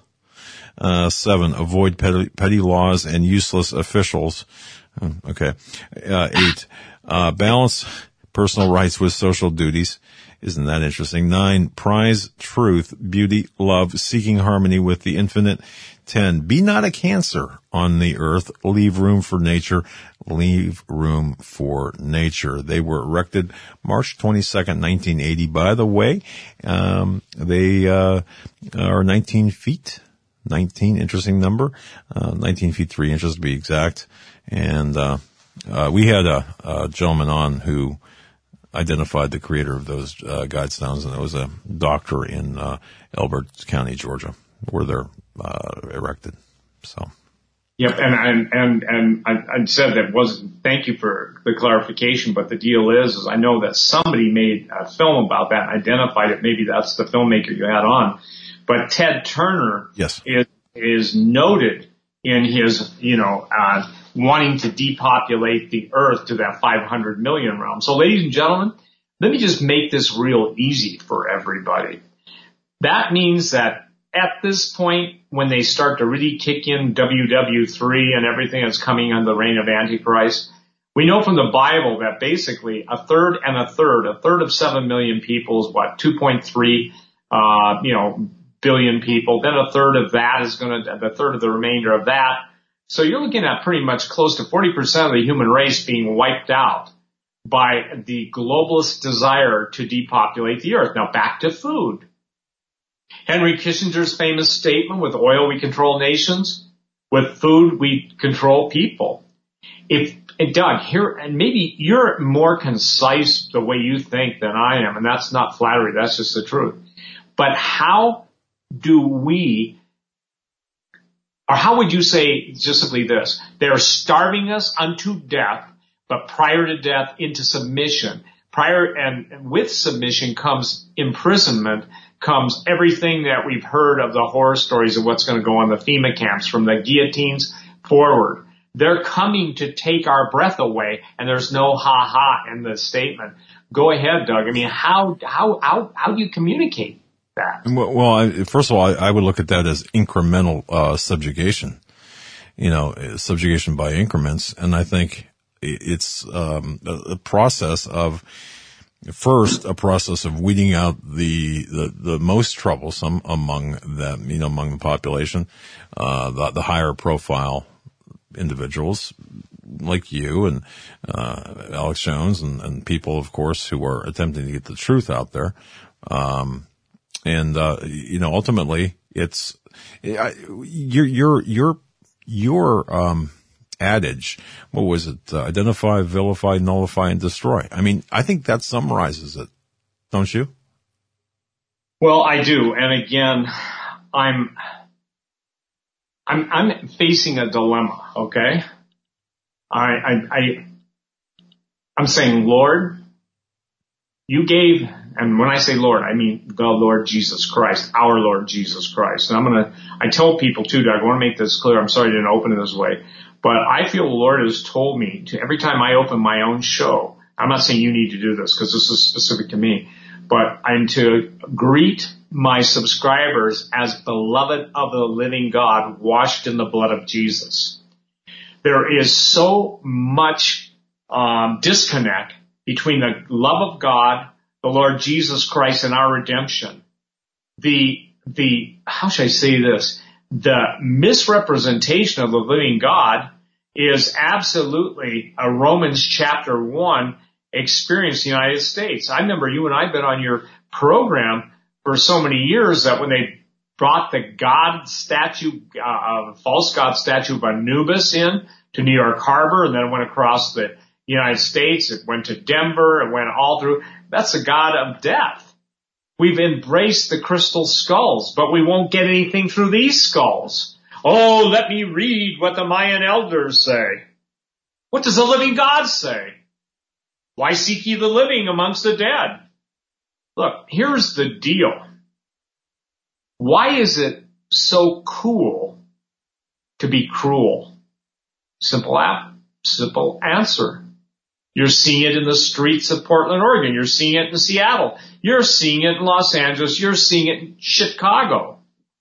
Uh, seven, avoid petty, petty laws and useless officials. Okay. Uh, eight, uh, balance personal rights with social duties. Isn't that interesting? Nine, prize truth, beauty, love, seeking harmony with the infinite. Ten, be not a cancer on the earth. Leave room for nature. Leave room for nature. They were erected March twenty-second, nineteen eighty. By the way, um, they, uh, are nineteen feet nineteen, interesting number, uh, nineteen feet three inches to be exact. And, uh, uh, we had a, a gentleman on who identified the creator of those, uh, guide stones, and it was a doctor in, uh, Elbert County, Georgia, where they're, uh, erected. So. Yep, and and and, and I, I said that wasn't. Thank you for the clarification, but the deal is, is I know that somebody made a film about that and identified it. Maybe that's the filmmaker you had on, but Ted Turner yes. is is noted in his, you know, uh, wanting to depopulate the Earth to that five hundred million realm. So, ladies and gentlemen, let me just make this real easy for everybody. That means that at this point, when they start to really kick in W W three and everything that's coming on the reign of Antichrist, we know from the Bible that basically a third and a third, a third of seven million people is what, two point three, uh, you know, billion people. Then a third of that is going to, the third of the remainder of that. So you're looking at pretty much close to forty percent of the human race being wiped out by the globalist desire to depopulate the earth. Now back to food. Henry Kissinger's famous statement, with oil we control nations, with food we control people. If, and Doug, here, and maybe you're more concise the way you think than I am, and that's not flattery, that's just the truth. But how do we, or how would you say just simply this? They're starving us unto death, but prior to death into submission. Prior, and with submission comes imprisonment, comes everything that we've heard of the horror stories of what's going to go on the FEMA camps from the guillotines forward. They're coming to take our breath away, and there's no ha-ha in the statement. Go ahead, Doug. I mean, how how how how do you communicate that? Well, well I, first of all, I, I would look at that as incremental uh, subjugation. You know, subjugation by increments, and I think it's um, a, a process of. First, a process of weeding out the, the, the most troublesome among them, you know, among the population, uh, the, the higher profile individuals like you and, uh, Alex Jones and, and people, of course, who are attempting to get the truth out there. Um, and, uh, you know, ultimately it's, your, your, your, your, um, adage, what was it? Uh, identify, vilify, nullify, and destroy. I mean, I think that summarizes it, don't you? Well, I do, and again, I'm, I'm, I'm facing a dilemma. Okay, I, I, I, I'm saying, Lord, you gave, and when I say Lord, I mean the Lord Jesus Christ, our Lord Jesus Christ. And I'm gonna, I tell people too, Doug, I want to make this clear. I'm sorry I didn't open it this way. But I feel the Lord has told me to, every time I open my own show, I'm not saying you need to do this because this is specific to me, but I'm to greet my subscribers as beloved of the living God, washed in the blood of Jesus. There is so much um, disconnect between the love of God, the Lord Jesus Christ, and our redemption. The, the, how should I say this? The misrepresentation of the living God is absolutely a Romans chapter one experience in the United States. I remember you and I have been on your program for so many years that when they brought the God statue, uh, false God statue of Anubis in to New York Harbor, and then it went across the United States, it went to Denver, it went all through. That's a God of death. We've embraced the crystal skulls, but we won't get anything through these skulls. Oh, let me read what the Mayan elders say. What does the living God say? Why seek ye the living amongst the dead? Look, here's the deal. Why is it so cool to be cruel? Simple app, simple answer. You're seeing it in the streets of Portland, Oregon. You're seeing it in Seattle. You're seeing it in Los Angeles. You're seeing it in Chicago.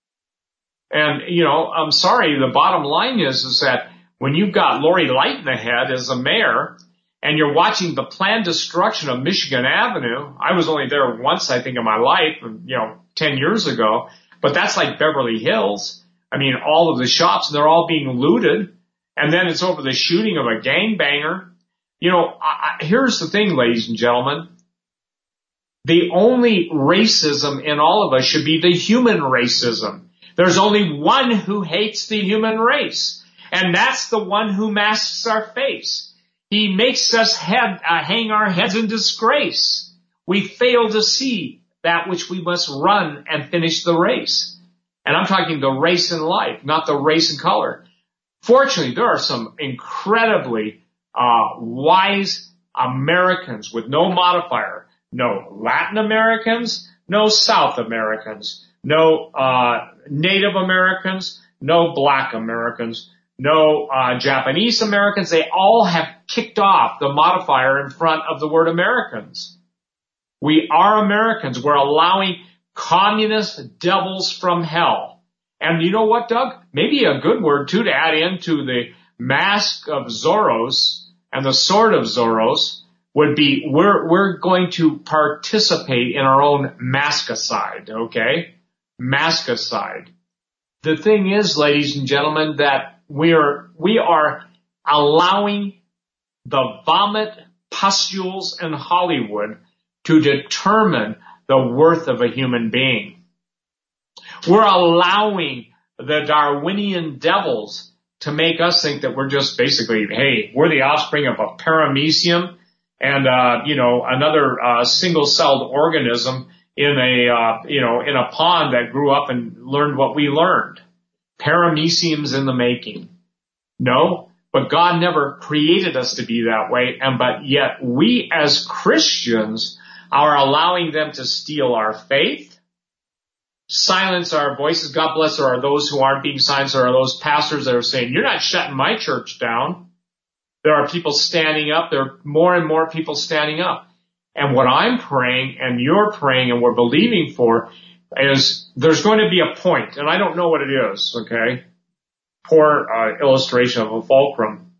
And, you know, I'm sorry, the bottom line is, is that when you've got Lori Lightning-Ahead as the mayor and you're watching the planned destruction of Michigan Avenue, I was only there once, I think, in my life, you know, ten years ago, but that's like Beverly Hills. I mean, all of the shops, they're all being looted. And then it's over the shooting of a gangbanger. You know, I, I, here's the thing, ladies and gentlemen. The only racism in all of us should be the human racism. There's only one who hates the human race, and that's the one who masks our face. He makes us head, uh, hang our heads in disgrace. We fail to see that which we must run and finish the race. And I'm talking the race in life, not the race in color. Fortunately, there are some incredibly uh wise Americans with no modifier. No Latin Americans, no South Americans, no uh Native Americans, no Black Americans, no uh Japanese Americans. They all have kicked off the modifier in front of the word Americans. We are Americans. We're allowing communist devils from hell. And you know what, Doug? Maybe a good word, too, to add into the mask of Zorros and the sword of Zorros would be we're we're going to participate in our own maskicide, okay? Maskicide. The thing is, ladies and gentlemen, that we are we are allowing the vomit pustules in Hollywood to determine the worth of a human being. We're allowing the Darwinian devils to make us think that we're just basically, hey, we're the offspring of a paramecium and, uh, you know, another, uh, single-celled organism in a, uh, you know, in a pond that grew up and learned what we learned. Parameciums in the making. No, but God never created us to be that way. And, but yet we as Christians are allowing them to steal our faith, silence our voices. God bless there are those who aren't being silenced. There are those pastors that are saying, you're not shutting my church down. There are people standing up. There are more and more people standing up. And what I'm praying and you're praying and we're believing for is there's going to be a point, and I don't know what it is, okay? Poor uh, illustration of a fulcrum.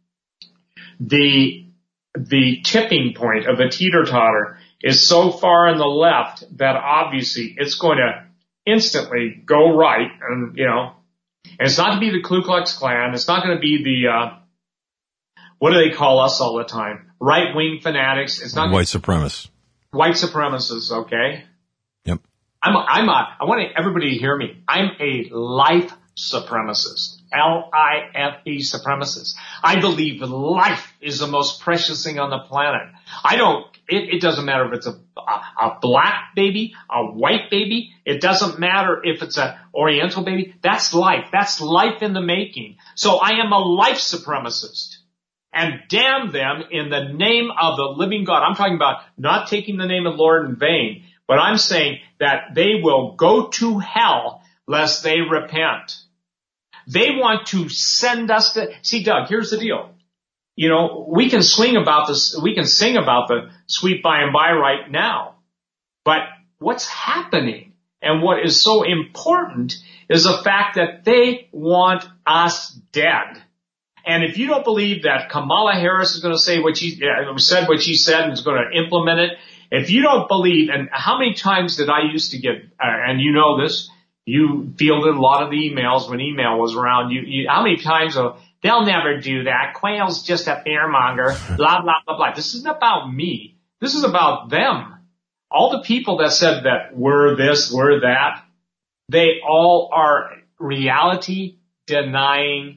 The, the tipping point of the teeter-totter is so far on the left that obviously it's going to instantly go right. And, you know, and it's not to be the Ku Klux Klan. It's not going to be the, uh, what do they call us all the time? Right-wing fanatics. It's not white supremacists. White supremacists, okay? Yep. I'm a, I'm a, I want everybody to hear me. I'm a life supremacist. L I F E supremacist. I believe life is the most precious thing on the planet. I don't, it, it doesn't matter if it's a, a, a black baby, a white baby. It doesn't matter if it's an oriental baby. That's life. That's life in the making. So I am a life supremacist. And damn them in the name of the living God. I'm talking about not taking the name of the Lord in vain, but I'm saying that they will go to hell lest they repent. They want to send us to, see, Doug, here's the deal. You know, we can swing about this, we can sing about the sweet by and by right now, but what's happening and what is so important is the fact that they want us dead. And if you don't believe that Kamala Harris is going to say what she uh, said, what she said, and is going to implement it, if you don't believe, and how many times did I used to get, uh, and you know this, you fielded a lot of the emails when email was around. You, you how many times? Uh, They'll never do that. Quayle's just a fearmonger. Blah blah blah blah. This isn't about me. This is about them. All the people that said that we're this, we're that, they all are reality denying,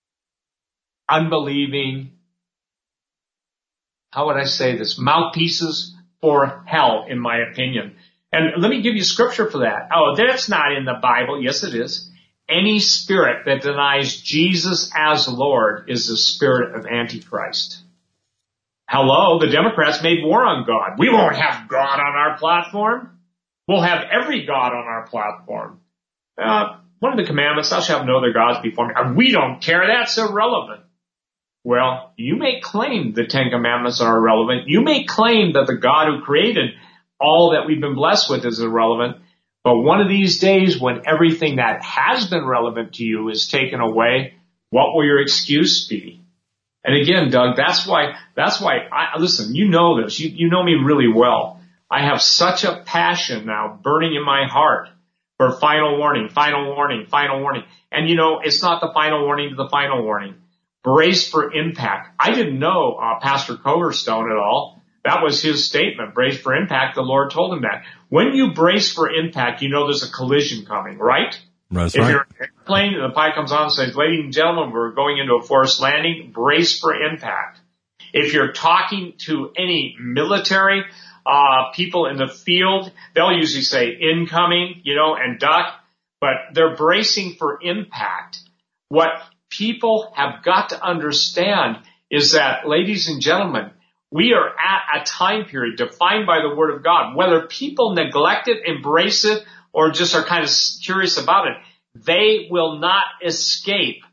unbelieving, how would I say this, mouthpieces for hell, in my opinion. And let me give you scripture for that. Oh, that's not in the Bible. Yes, it is. Any spirit that denies Jesus as Lord is the spirit of Antichrist. Hello, the Democrats made war on God. We won't have God on our platform. We'll have every God on our platform. Uh, one of the commandments, thou shalt have no other gods before me. We don't care. That's irrelevant. Well, you may claim the Ten Commandments are irrelevant. You may claim that the God who created all that we've been blessed with is irrelevant. But one of these days when everything that has been relevant to you is taken away, what will your excuse be? And again, Doug, that's why, that's why I, listen, you know this. You, you know me really well. I have such a passion now burning in my heart for final warning, final warning, final warning. And you know, it's not the final warning to the final warning. Brace for impact. I didn't know uh, Pastor Coverstone at all. That was his statement, brace for impact. The Lord told him that. When you brace for impact, you know there's a collision coming, right? That's if right. you're in an airplane and the pilot comes on and says, ladies and gentlemen, we're going into a forced landing, brace for impact. If you're talking to any military uh people in the field, they'll usually say incoming, you know, and duck, but they're bracing for impact. What people have got to understand is that, ladies and gentlemen, we are at a time period defined by the Word of God. Whether people neglect it, embrace it, or just are kind of curious about it, they will not escape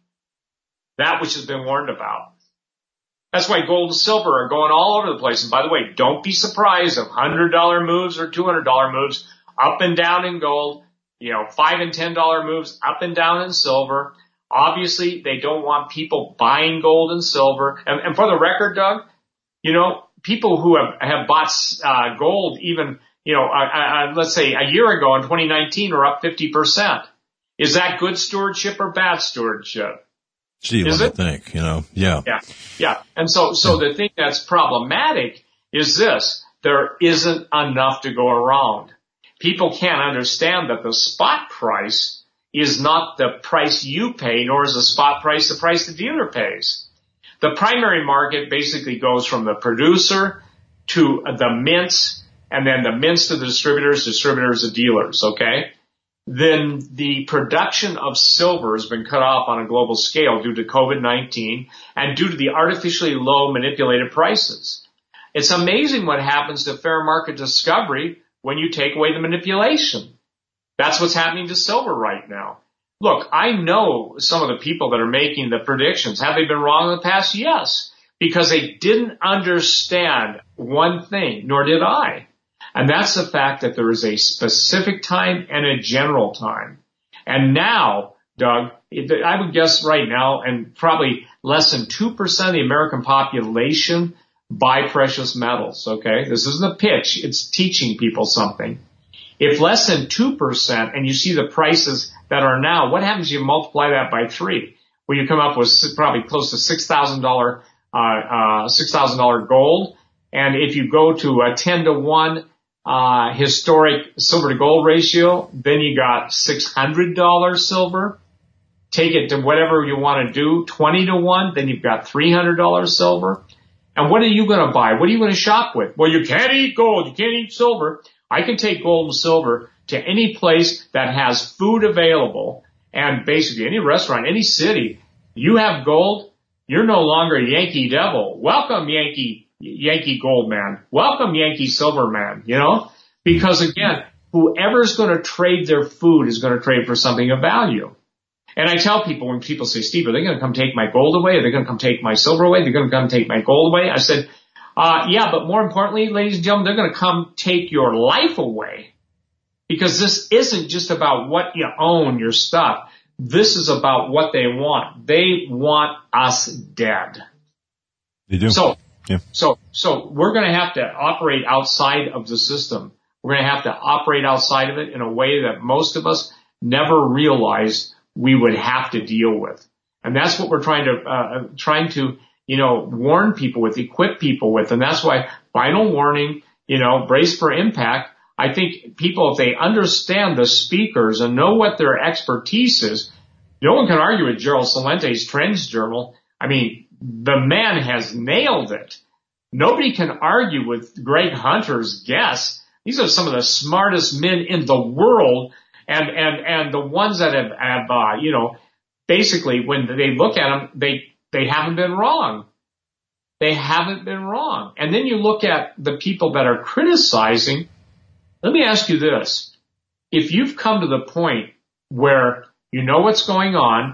that which has been warned about. That's why gold and silver are going all over the place. And by the way, don't be surprised if one hundred dollar moves or two hundred dollar moves up and down in gold, you know, five and ten dollar moves up and down in silver. Obviously, they don't want people buying gold and silver. And, and for the record, Doug, you know, people who have, have bought uh, gold even, you know, uh, uh, let's say a year ago in twenty nineteen are up fifty percent. Is that good stewardship or bad stewardship? Gee, Is let it? me think, you know, yeah. Yeah, yeah. And so, so the thing that's problematic is this: there isn't enough to go around. People can't understand that the spot price is not the price you pay, nor is the spot price the price the dealer pays. The primary market basically goes from the producer to the mints, and then the mints to the distributors, distributors to dealers, okay? Then the production of silver has been cut off on a global scale due to COVID nineteen and due to the artificially low manipulated prices. It's amazing what happens to fair market discovery when you take away the manipulation. That's what's happening to silver right now. Look, I know some of the people that are making the predictions. Have they been wrong in the past? Yes, because they didn't understand one thing, nor did I. And that's the fact that there is a specific time and a general time. And now, Doug, I would guess right now, and probably less than two percent of the American population buy precious metals, okay? This isn't a pitch. It's teaching people something. If less than two percent, and you see the prices that are now, what happens if you multiply that by three? Well, you come up with probably close to six thousand dollars uh, uh, six thousand dollars gold. And if you go to a ten to one uh historic silver to gold ratio, then you got six hundred dollars silver. Take it to whatever you want to do, twenty to one, then you've got three hundred dollars silver. And what are you going to buy? What are you going to shop with? Well, you can't eat gold. You can't eat silver. I can take gold and silver to any place that has food available, and basically any restaurant, any city. You have gold, you're no longer a Yankee Devil. Welcome, Yankee Yankee Gold Man. Welcome, Yankee Silver Man, you know? Because again, whoever's going to trade their food is going to trade for something of value. And I tell people, when people say, Steve, are they going to come take my gold away? Are they going to come take my silver away? They're going to come take my gold away? I said, uh, yeah, but more importantly, ladies and gentlemen, they're going to come take your life away. Because this isn't just about what you own, your stuff. This is about what they want. They want us dead. They do. So, Yeah. So, so we're going to have to operate outside of the system. We're going to have to operate outside of it in a way that most of us never realized we would have to deal with. And that's what we're trying to, uh, trying to, you know, warn people with, equip people with. And that's why final warning, you know, brace for impact. I think people, if they understand the speakers and know what their expertise is, no one can argue with Gerald Celente's Trends Journal. I mean, the man has nailed it. Nobody can argue with Greg Hunter's guess. These are some of the smartest men in the world, and and and the ones that have, have uh, you know, basically when they look at them, they they haven't been wrong. They haven't been wrong. And then you look at the people that are criticizing. Let me ask you this: if you've come to the point where you know what's going on,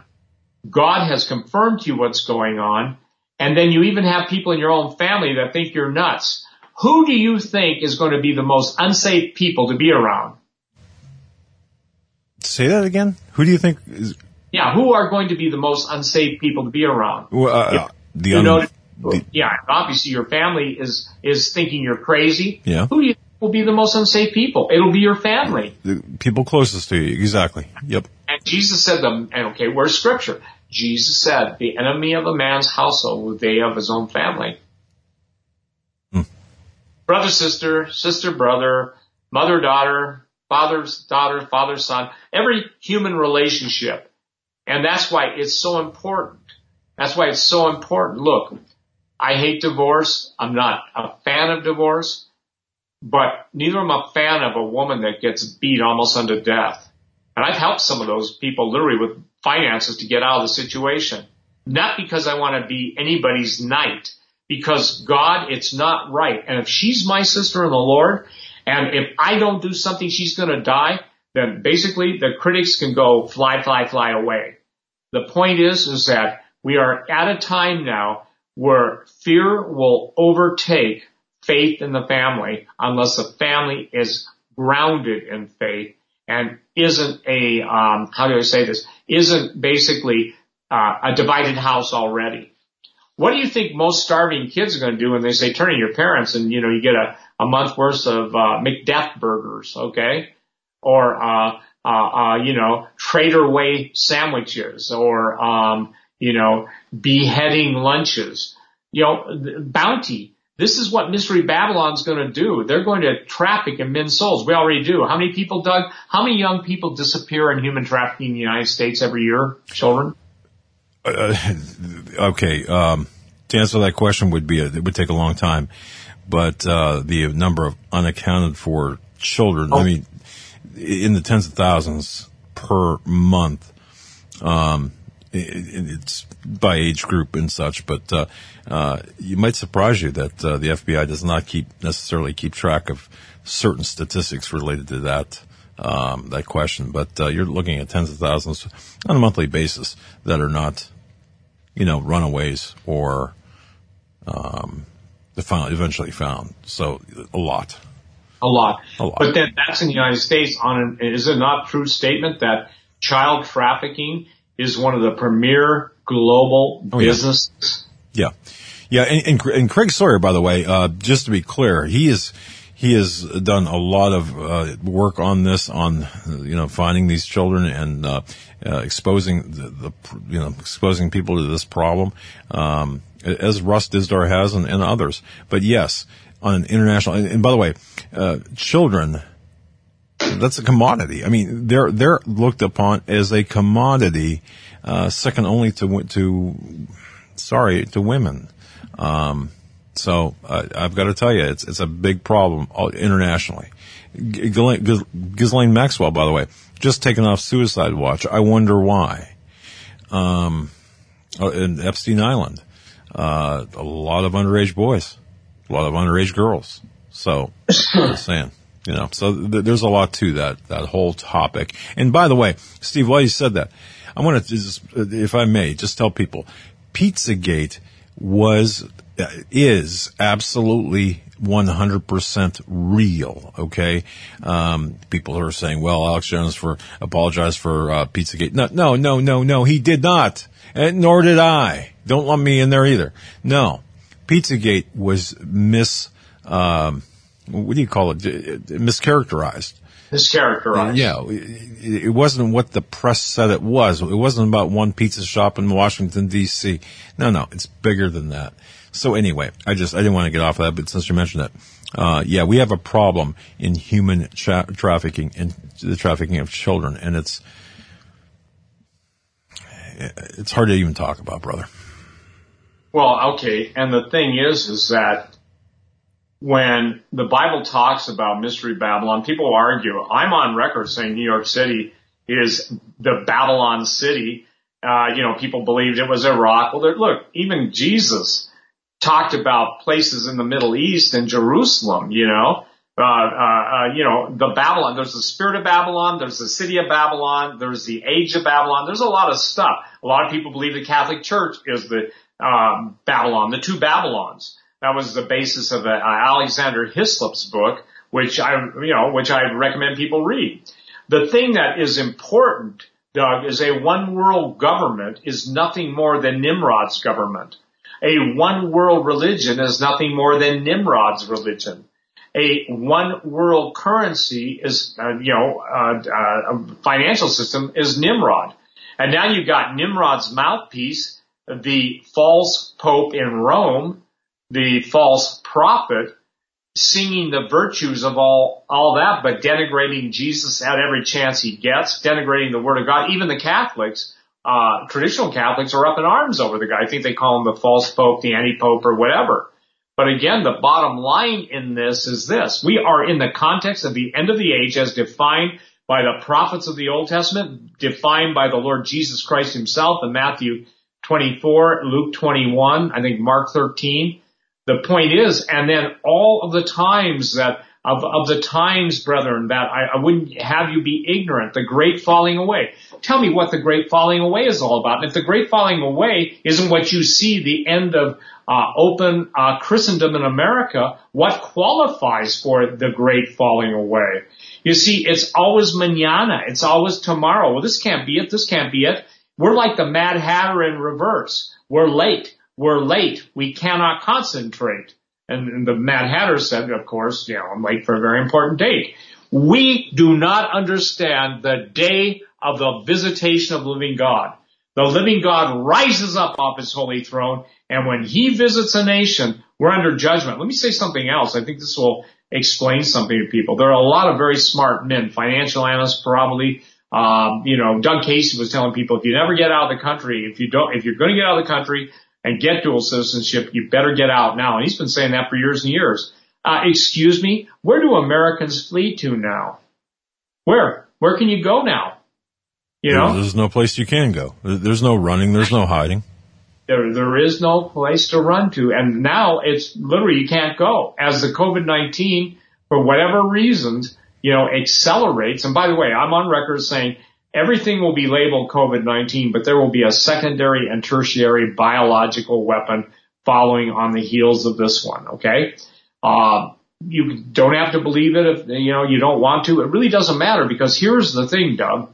God has confirmed to you what's going on, and then you even have people in your own family that think you're nuts, who do you think is going to be the most unsafe people to be around? Say that again? Who do you think is... Yeah, who are going to be the most unsafe people to be around? Well, uh, if, the you un- know, the, yeah, obviously your family is, is thinking you're crazy. Yeah. Who do you think will be the most unsafe people? It'll be your family. The people closest to you, exactly. Yep. And Jesus said them, and okay, where's scripture? Jesus said, the enemy of a man's household will they of his own family. Hmm. Brother, sister, sister, brother, mother, daughter, father's daughter, father's son, every human relationship. And that's why it's so important. That's why it's so important. Look, I hate divorce. I'm not a fan of divorce, but neither am I a fan of a woman that gets beat almost unto death. And I've helped some of those people literally with finances to get out of the situation. Not because I want to be anybody's knight, because God, it's not right. And if she's my sister in the Lord, and if I don't do something, she's going to die, then basically the critics can go fly, fly, fly away. The point is, is that we are at a time now where fear will overtake faith in the family unless the family is grounded in faith and isn't a, um, how do I say this, isn't basically uh, a divided house already. What do you think most starving kids are going to do when they say turn to your parents and, you know, you get a, a month worth of uh, McDeath burgers, okay? Or, uh, uh, uh, you know, Trader Way sandwiches or, um, you know, beheading lunches. You know, bounty. This is what Mystery Babylon's going to do. They're going to traffic in men's souls. We already do. How many people, Doug, how many young people disappear in human trafficking in the United States every year? Children? Uh, okay. Um, to answer that question would be, a, it would take a long time, but, uh, the number of unaccounted for children, oh. I mean, in the tens of thousands per month, um, it's by age group and such, but uh, uh, you might surprise you that uh, the F B I does not keep necessarily keep track of certain statistics related to that um, that question. But uh, you're looking at tens of thousands on a monthly basis that are not, you know, runaways or um, eventually found. So a lot, a lot, a lot. But then that's in the United States. On an, is it not a true statement that child trafficking is one of the premier global oh, businesses? Yeah. Yeah. yeah. And, and, and Craig Sawyer, by the way, uh, just to be clear, he is, he has done a lot of, uh, work on this, on, you know, finding these children and, uh, uh exposing the, the, you know, exposing people to this problem, um, as Russ Dizdar has and, and others. But yes, on an international, and, and by the way, uh, children, that's a commodity. I mean, they're, they're looked upon as a commodity, uh, second only to, to, sorry, to women. Um, so, uh, I've got to tell you, it's, it's a big problem internationally. Ghislaine Maxwell, by the way, just taken off suicide watch. I wonder why. Um, in Epstein Island, uh, a lot of underage boys, a lot of underage girls. So, just saying. You know, so th- there's a lot to that, that whole topic. And by the way, Steve, while you said that, I want to just, if I may, just tell people, Pizzagate was, uh, is absolutely one hundred percent real, okay? Um, people are saying, well, Alex Jones for, apologized for, uh, Pizzagate. No, no, no, no, no, he did not. And nor did I. Don't lump me in there either. No. Pizzagate was mis, um, what do you call it? Mischaracterized. Mischaracterized. Yeah. It wasn't what the press said it was. It wasn't about one pizza shop in Washington, D C. No, no. It's bigger than that. So anyway, I just, I didn't want to get off of that, but since you mentioned that, uh, yeah, we have a problem in human tra- trafficking and the trafficking of children. And it's, it's hard to even talk about, brother. Well, okay. And the thing is, is that when the Bible talks about Mystery Babylon, people argue. I'm on record saying New York City is the Babylon city. Uh, you know, people believed it was Iraq. Well, there, look, even Jesus talked about places in the Middle East and Jerusalem, you know. Uh, uh, uh, you know, the Babylon, there's the spirit of Babylon, there's the city of Babylon, there's the age of Babylon, there's a lot of stuff. A lot of people believe the Catholic Church is the, um, Babylon, the two Babylons. That was the basis of uh, Alexander Hislop's book, which I, you know, which I recommend people read. The thing that is important, Doug, is a one world government is nothing more than Nimrod's government. A one world religion is nothing more than Nimrod's religion. A one world currency is, uh, you know, uh, uh, a financial system is Nimrod. And now you've got Nimrod's mouthpiece, the false pope in Rome, the false prophet, singing the virtues of all, all that, but denigrating Jesus at every chance he gets, denigrating the Word of God. Even the Catholics, uh, traditional Catholics are up in arms over the guy. I think they call him the false Pope, the anti-Pope, or whatever. But again, the bottom line in this is this. We are in the context of the end of the age as defined by the prophets of the Old Testament, defined by the Lord Jesus Christ himself in Matthew twenty-four, Luke twenty-one, I think Mark thirteen. The point is, and then all of the times that, of, of the times, brethren, that I, I wouldn't have you be ignorant, the great falling away. Tell me what the great falling away is all about. And if the great falling away isn't what you see, the end of uh, open uh, Christendom in America, what qualifies for the great falling away? You see, it's always mañana. It's always tomorrow. Well, this can't be it. This can't be it. We're like the Mad Hatter in reverse. We're late. We're late. We cannot concentrate. And, and the Mad Hatter said, of course, you know, I'm late for a very important date. We do not understand the day of the visitation of the living God. The living God rises up off his holy throne, and when he visits a nation, we're under judgment. Let me say something else. I think this will explain something to people. There are a lot of very smart men, financial analysts probably. Um, you know, Doug Casey was telling people, if you never get out of the country, if you don't, if you're going to get out of the country and get dual citizenship, you better get out now. And he's been saying that for years and years. Uh, excuse me, where do Americans flee to now? Where? Where can you go now? You know? There's no place you can go. There's no running. There's no hiding. There, there is no place to run to. And now it's literally you can't go. As the COVID nineteen, for whatever reasons, you know, accelerates. And by the way, I'm on record saying everything will be labeled COVID nineteen, but there will be a secondary and tertiary biological weapon following on the heels of this one, okay? Uh, you don't have to believe it if, you know, you don't want to. It really doesn't matter because here's the thing, Doug.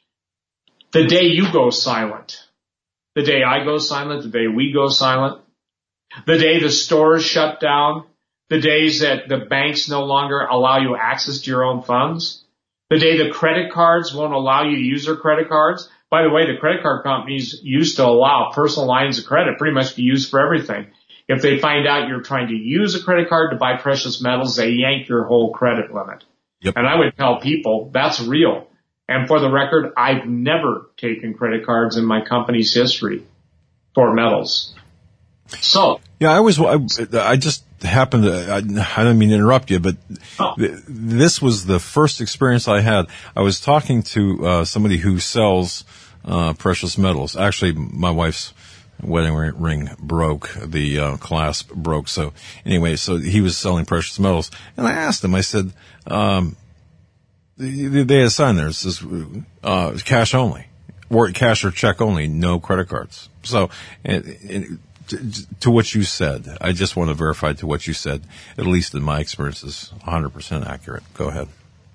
The day you go silent, the day I go silent, the day we go silent, the day the stores shut down, the days that the banks no longer allow you access to your own funds, the day the credit cards won't allow you to use their credit cards. By the way, the credit card companies used to allow personal lines of credit pretty much to be used for everything. If they find out you're trying to use a credit card to buy precious metals, they yank your whole credit limit. Yep. And I would tell people that's real. And for the record, I've never taken credit cards in my company's history for metals. So. Yeah, I was, I, I just happened to, I, I don't mean to interrupt you, but oh. th- this was the first experience I had. I was talking to uh, somebody who sells uh, precious metals. Actually, my wife's wedding ring broke, the uh, clasp broke. So anyway, so he was selling precious metals. And I asked him, I said, um, they, they had a sign there. It says, uh, cash only, or cash or check only, no credit cards. So, and, and to, to what you said, I just want to verify to what you said, at least in my experience, is one hundred percent accurate. Go ahead.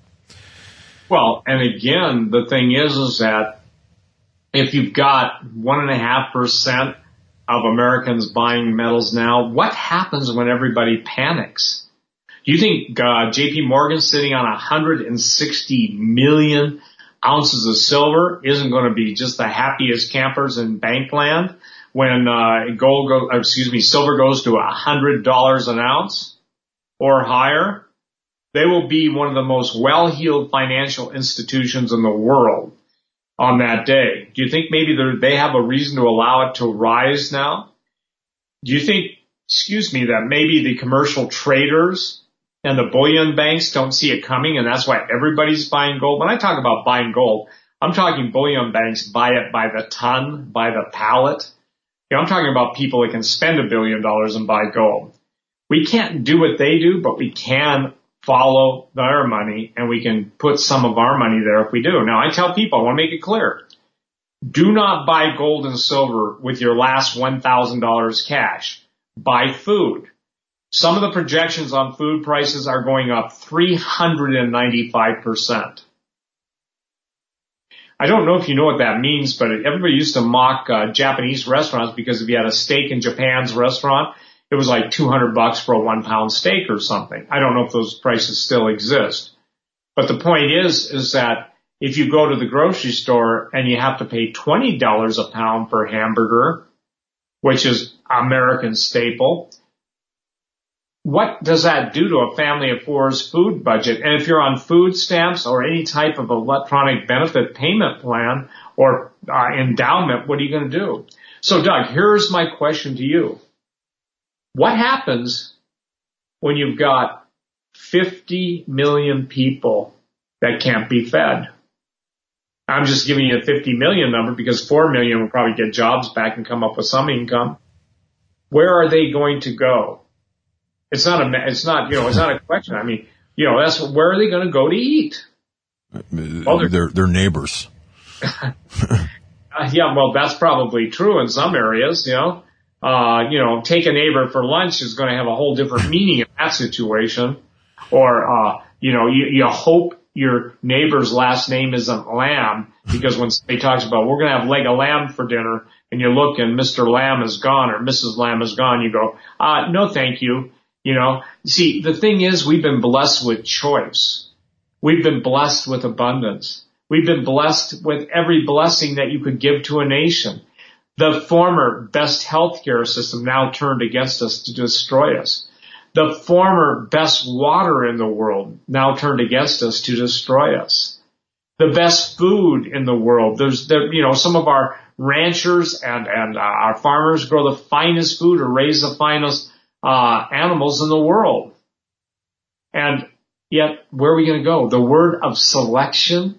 Well, and again, the thing is, is that if you've got one and a half percent of Americans buying metals now, what happens when everybody panics? Do you think uh, J P Morgan sitting on one hundred sixty million ounces of silver isn't going to be just the happiest campers in Bankland when uh, gold go, or excuse me, silver goes to one hundred dollars an ounce or higher? They will be one of the most well-heeled financial institutions in the world on that day. Do you think maybe they have a reason to allow it to rise now? Do you think, excuse me, that maybe the commercial traders and the bullion banks don't see it coming and that's why everybody's buying gold? When I talk about buying gold, I'm talking bullion banks buy it by the ton, by the pallet. You know, I'm talking about people that can spend a billion dollars and buy gold. We can't do what they do, but we can follow their money, and we can put some of our money there if we do. Now, I tell people, I want to make it clear, do not buy gold and silver with your last one thousand dollars cash. Buy food. Some of the projections on food prices are going up three hundred ninety-five percent. I don't know if you know what that means, but everybody used to mock uh, Japanese restaurants because if you had a steak in Japan's restaurant, it was like two hundred bucks for a one pound steak or something. I don't know if those prices still exist. But the point is, is that if you go to the grocery store and you have to pay twenty dollars a pound for a hamburger, which is American staple, what does that do to a family of four's food budget? And if you're on food stamps or any type of electronic benefit payment plan or uh, endowment, what are you going to do? So, Doug, here's my question to you. What happens when you've got fifty million people that can't be fed? I'm just giving you a fifty million number because four million will probably get jobs back and come up with some income. Where are they going to go? It's not a, it's not, you know, it's not a question. I mean, you know, that's, where are they going to go to eat? Well, they're, they're, they're neighbors. uh, yeah, well, that's probably true in some areas, you know. Uh, you know, take a neighbor for lunch is going to have a whole different meaning in that situation. Or, uh, you know, you, you hope your neighbor's last name isn't Lamb, because when somebody talks about, we're going to have leg of lamb for dinner, and you look and Mister Lamb is gone or Missus Lamb is gone, you go, uh, no thank you. You know, see, the thing is, we've been blessed with choice. We've been blessed with abundance. We've been blessed with every blessing that you could give to a nation. The former best healthcare system now turned against us to destroy us. The former best water in the world now turned against us to destroy us. The best food in the world. There's, there, you know, some of our ranchers and, and uh, our farmers grow the finest food or raise the finest uh, animals in the world. And yet, where are we going to go? The word of selection?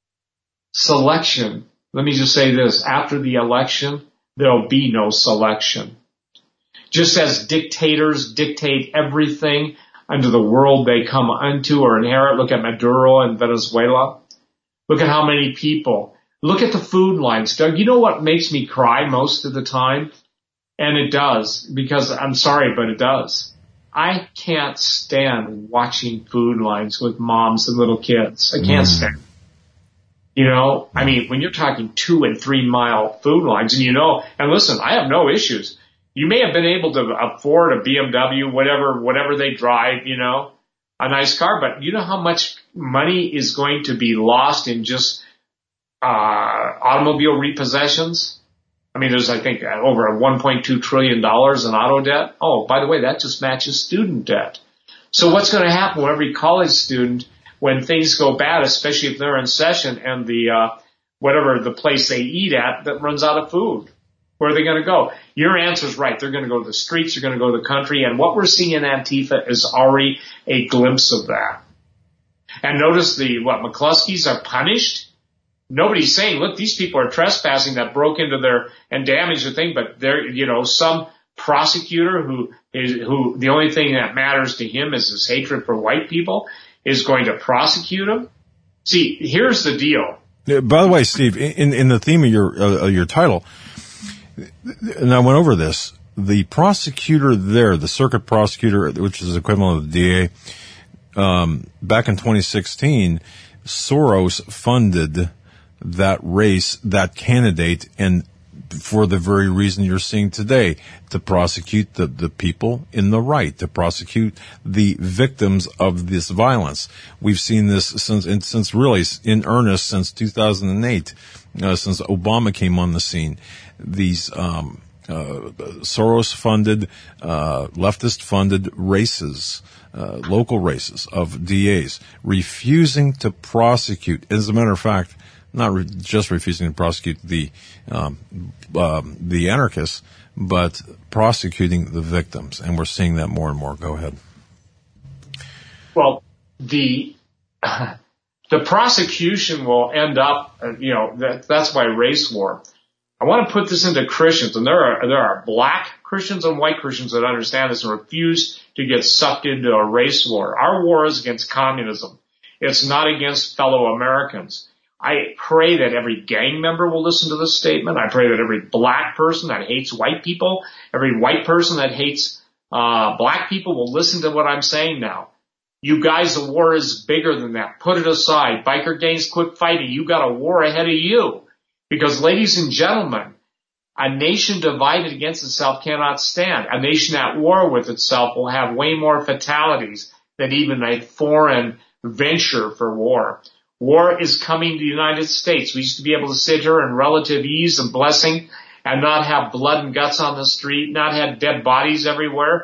Selection. Let me just say this. After the election, there'll be no selection. Just as dictators dictate everything unto the world they come unto or inherit. Look at Maduro in Venezuela. Look at how many people. Look at the food lines. Doug, you know what makes me cry most of the time? And it does, because I'm sorry, but it does. I can't stand watching food lines with moms and little kids. I can't mm. stand. You know, I mean, when you're talking two and three mile food lines, and you know, and listen, I have no issues. You may have been able to afford a B M W, whatever, whatever they drive, you know, a nice car, but you know how much money is going to be lost in just, uh, automobile repossessions? I mean, there's, I think, over one point two trillion dollars in auto debt. Oh, by the way, that just matches student debt. So what's going to happen when every college student, when things go bad, especially if they're in session and the, uh, whatever the place they eat at that runs out of food? Where are they going to go? Your answer's right. They're going to go to the streets. They're going to go to the country. And what we're seeing in Antifa is already a glimpse of that. And notice the, what, McCluskeys are punished? Nobody's saying, look, these people are trespassing that broke into their, and damaged the thing, but they're, you know, some prosecutor who is, who, the only thing that matters to him is his hatred for white people is going to prosecute him. See, here's the deal. Yeah, by the way, Steve, in, in the theme of your, uh, your title, and I went over this, the prosecutor there, the circuit prosecutor, which is the equivalent of the D A, um, back in twenty sixteen, Soros funded that race, that candidate, and for the very reason you're seeing today, to prosecute the, the people in the right, to prosecute the victims of this violence. We've seen this since, since really in earnest since two thousand eight, uh, since Obama came on the scene. These, um, uh, Soros-funded, uh, leftist-funded races, uh, local races of D As refusing to prosecute. As a matter of fact, not re- just refusing to prosecute the, um, um, the anarchists, but prosecuting the victims. And we're seeing that more and more. Go ahead. Well, the, uh, the prosecution will end up, uh, you know, that, that's why race war. I want to put this into Christians, and there are, there are black Christians and white Christians that understand this and refuse to get sucked into a race war. Our war is against communism. It's not against fellow Americans. I pray that every gang member will listen to this statement. I pray that every black person that hates white people, every white person that hates uh black people will listen to what I'm saying now. You guys, the war is bigger than that. Put it aside. Biker gangs, quit fighting. You got a war ahead of you. Because, ladies and gentlemen, a nation divided against itself cannot stand. A nation at war with itself will have way more fatalities than even a foreign venture for war. War is coming to the United States. We used to be able to sit here in relative ease and blessing and not have blood and guts on the street, not have dead bodies everywhere.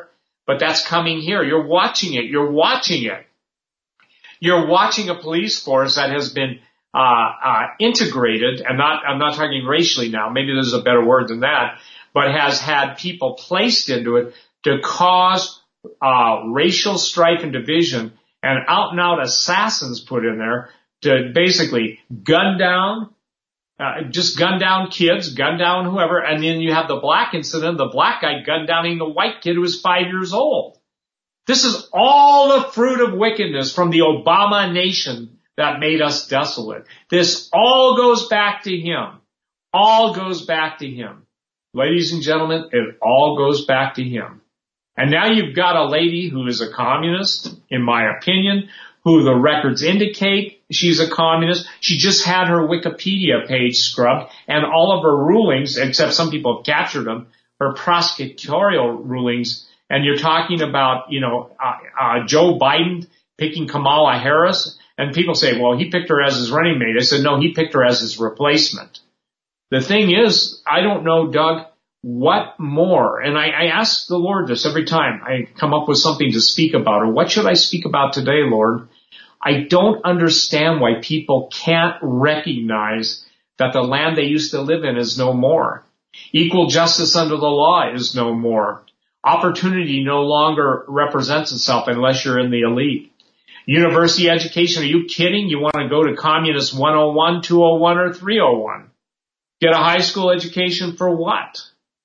But that's coming here. You're watching it. You're watching it. You're watching a police force that has been uh, uh integrated, and not I'm not talking racially now. Maybe there's a better word than that, but has had people placed into it to cause uh racial strife and division, and out and out assassins put in there to basically gun down, uh, just gun down kids, gun down whoever, and then you have the black incident, the black guy gun downing the white kid who was five years old. This is all the fruit of wickedness from the Obama nation that made us desolate. This all goes back to him. All goes back to him. Ladies and gentlemen, it all goes back to him. And now you've got a lady who is a communist, in my opinion, who the records indicate she's a communist. She just had her Wikipedia page scrubbed, and all of her rulings, except some people have captured them, her prosecutorial rulings. And you're talking about, you know, uh, uh, Joe Biden picking Kamala Harris, and people say, well, he picked her as his running mate. I said, no, he picked her as his replacement. The thing is, I don't know, Doug, what more? And I, I ask the Lord this every time I come up with something to speak about, or what should I speak about today, Lord? I don't understand why people can't recognize that the land they used to live in is no more. Equal justice under the law is no more. Opportunity no longer represents itself unless you're in the elite. University education, are you kidding? You want to go to Communist one oh one, two oh one, or three oh one? Get a high school education for what?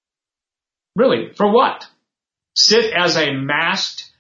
Really, for what? Sit as a masked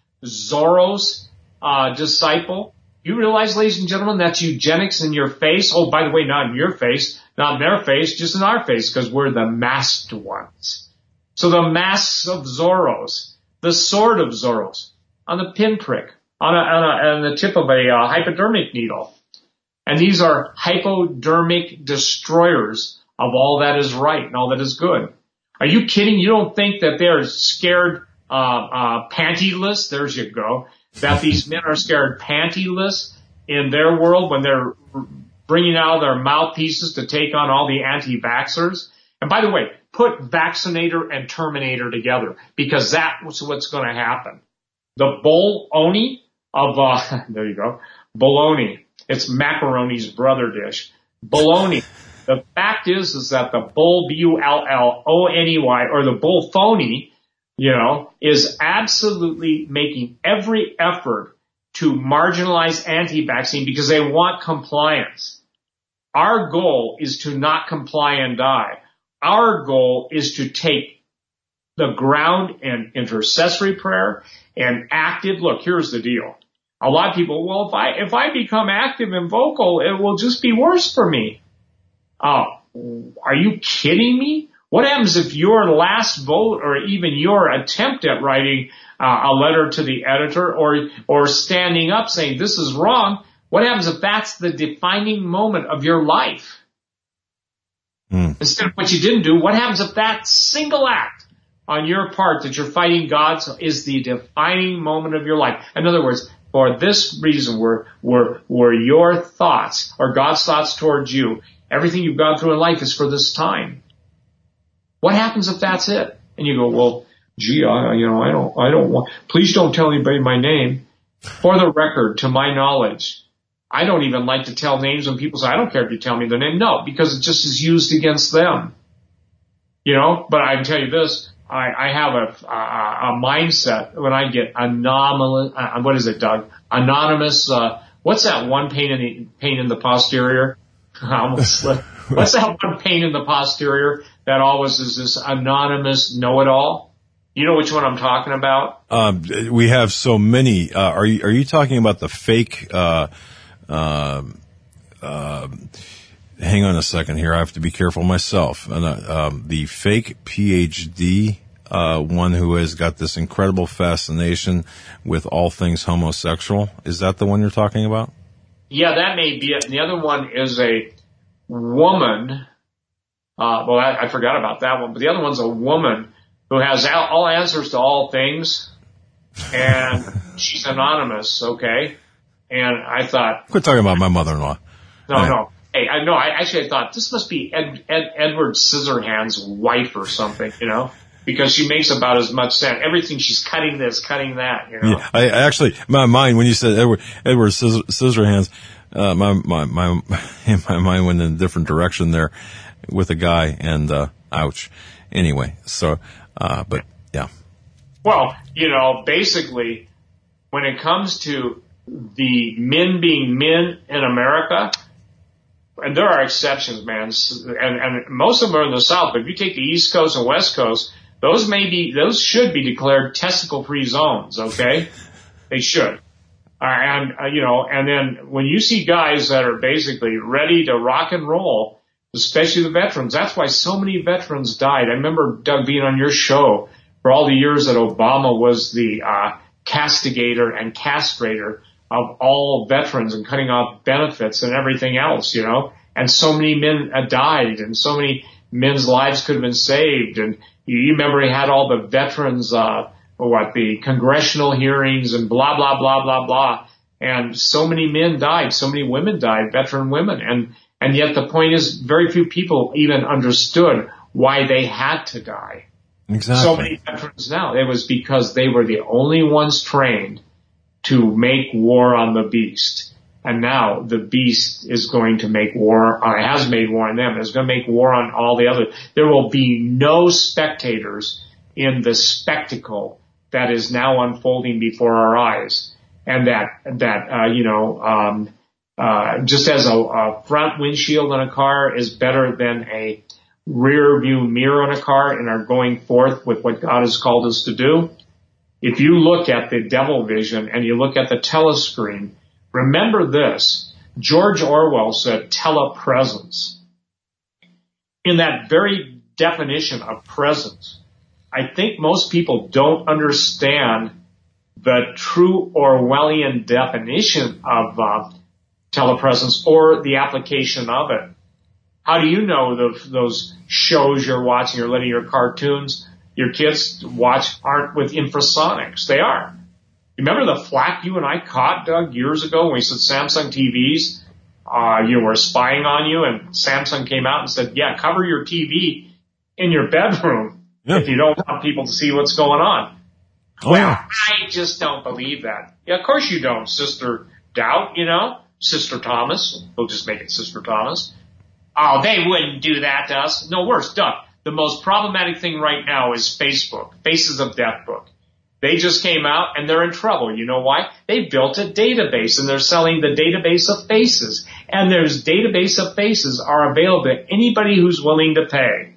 Soros uh, disciple? You realize, ladies and gentlemen, that's eugenics in your face? Oh, by the way, not in your face, not in their face, just in our face, because we're the masked ones. So the masks of Soros, the sword of Soros, on the pinprick, on, a, on, a, on the tip of a uh, hypodermic needle. And these are hypodermic destroyers of all that is right and all that is good. Are you kidding? You don't think that they're scared uh, uh pantyless? There's you go. That these men are scared pantyless in their world when they're bringing out their mouthpieces to take on all the anti-vaxxers? And by the way, put vaccinator and terminator together, because that's what's going to happen. The bologna of, uh, there you go, bologna. It's macaroni's brother dish. Bologna. The fact is, is that the bull, B U L L O N E Y, or the bull phony, you know, is absolutely making every effort to marginalize anti-vaccine because they want compliance. Our goal is to not comply and die. Our goal is to take the ground in intercessory prayer and active. Look, here's the deal. A lot of people, well, if I, if I become active and vocal, it will just be worse for me. Uh, are you kidding me? What happens if your last vote, or even your attempt at writing uh, a letter to the editor, or, or standing up saying this is wrong, what happens if that's the defining moment of your life? Mm. Instead of what you didn't do, what happens if that single act on your part that you're fighting God's is the defining moment of your life? In other words, for this reason were, were, were your thoughts, or God's thoughts towards you, everything you've gone through in life is for this time. What happens if that's it? And you go, well, gee, I, you know, I don't, I don't want, please don't tell anybody my name. For the record, to my knowledge, I don't even like to tell names when people say, I don't care if you tell me their name. No, because it just is used against them. You know, but I can tell you this, I, I have a, a, a mindset when I get anomalous, uh, what is it, Doug? Anonymous, uh, what's that one pain in the, pain in the posterior? I almost slipped. What's that one pain in the posterior that always is this anonymous know-it-all? You know which one I'm talking about? Um, we have so many. Uh, are you, are you talking about the fake, uh, uh, uh, hang on a second here. I have to be careful myself. And, uh, um, the fake P H D, uh, one who has got this incredible fascination with all things homosexual. Is that the one you're talking about? Yeah, that may be it. And the other one is a woman. Uh, well, I, I forgot about that one, but the other one's a woman who has all, all answers to all things, and she's anonymous, okay? And I thought, quit talking about my mother-in-law. No, right. no. Hey, I no, I actually I thought this must be Ed, Ed, Edward Scissorhands' wife or something, you know? because she makes about as much sense. Everything she's cutting this, cutting that, you know. Yeah, I actually, my mind, when you said Edward, Edward Scissorhands, Scissorhands, uh, my, my, my, my mind went in a different direction there with a guy and, uh, ouch. Anyway, so, uh, but yeah. Well, you know, basically, when it comes to the men being men in America, and there are exceptions, man, and, and most of them are in the South, but if you take the East Coast and West Coast, those may be, those should be declared testicle-free zones, okay? They should. Uh, and, uh, you know, and then when you see guys that are basically ready to rock and roll, especially the veterans, that's why so many veterans died. I remember, Doug, being on your show for all the years that Obama was the uh castigator and castrator of all veterans and cutting off benefits and everything else, you know. And so many men uh, died, and so many men's lives could have been saved. And you, you remember he had all the veterans, uh, what, the congressional hearings and blah, blah, blah, blah, blah. And so many men died, so many women died, veteran women. And, and yet the point is very few people even understood why they had to die. Exactly. So many veterans now, it was because they were the only ones trained to make war on the beast. And now the beast is going to make war, or has made war on them. It's going to make war on all the others. There will be no spectators in the spectacle that is now unfolding before our eyes. And that, that, uh, you know, um, uh, just as a, a front windshield on a car is better than a rear view mirror on a car and are going forth with what God has called us to do. If you look at the devil vision and you look at the telescreen, remember this, George Orwell said telepresence. In that very definition of presence, I think most people don't understand the true Orwellian definition of uh, telepresence or the application of it. How do you know the, those shows you're watching or letting your cartoons, your kids watch aren't with infrasonics? They are. Remember the flack you and I caught, Doug, years ago when we said Samsung T Vs, uh, you were spying on you, and Samsung came out and said, yeah, cover your T V in your bedroom yeah. if you don't want people to see what's going on. Oh, well, yeah. I just don't believe that. Yeah, of course you don't, Sister Doubt, you know, Sister Thomas. We'll just make it Sister Thomas. Oh, they wouldn't do that to us. No, worse, Doug. The most problematic thing right now is Facebook, Faces of Death book. They just came out and they're in trouble. You know why? They built a database and they're selling the database of faces. And there's database of faces are available to anybody who's willing to pay.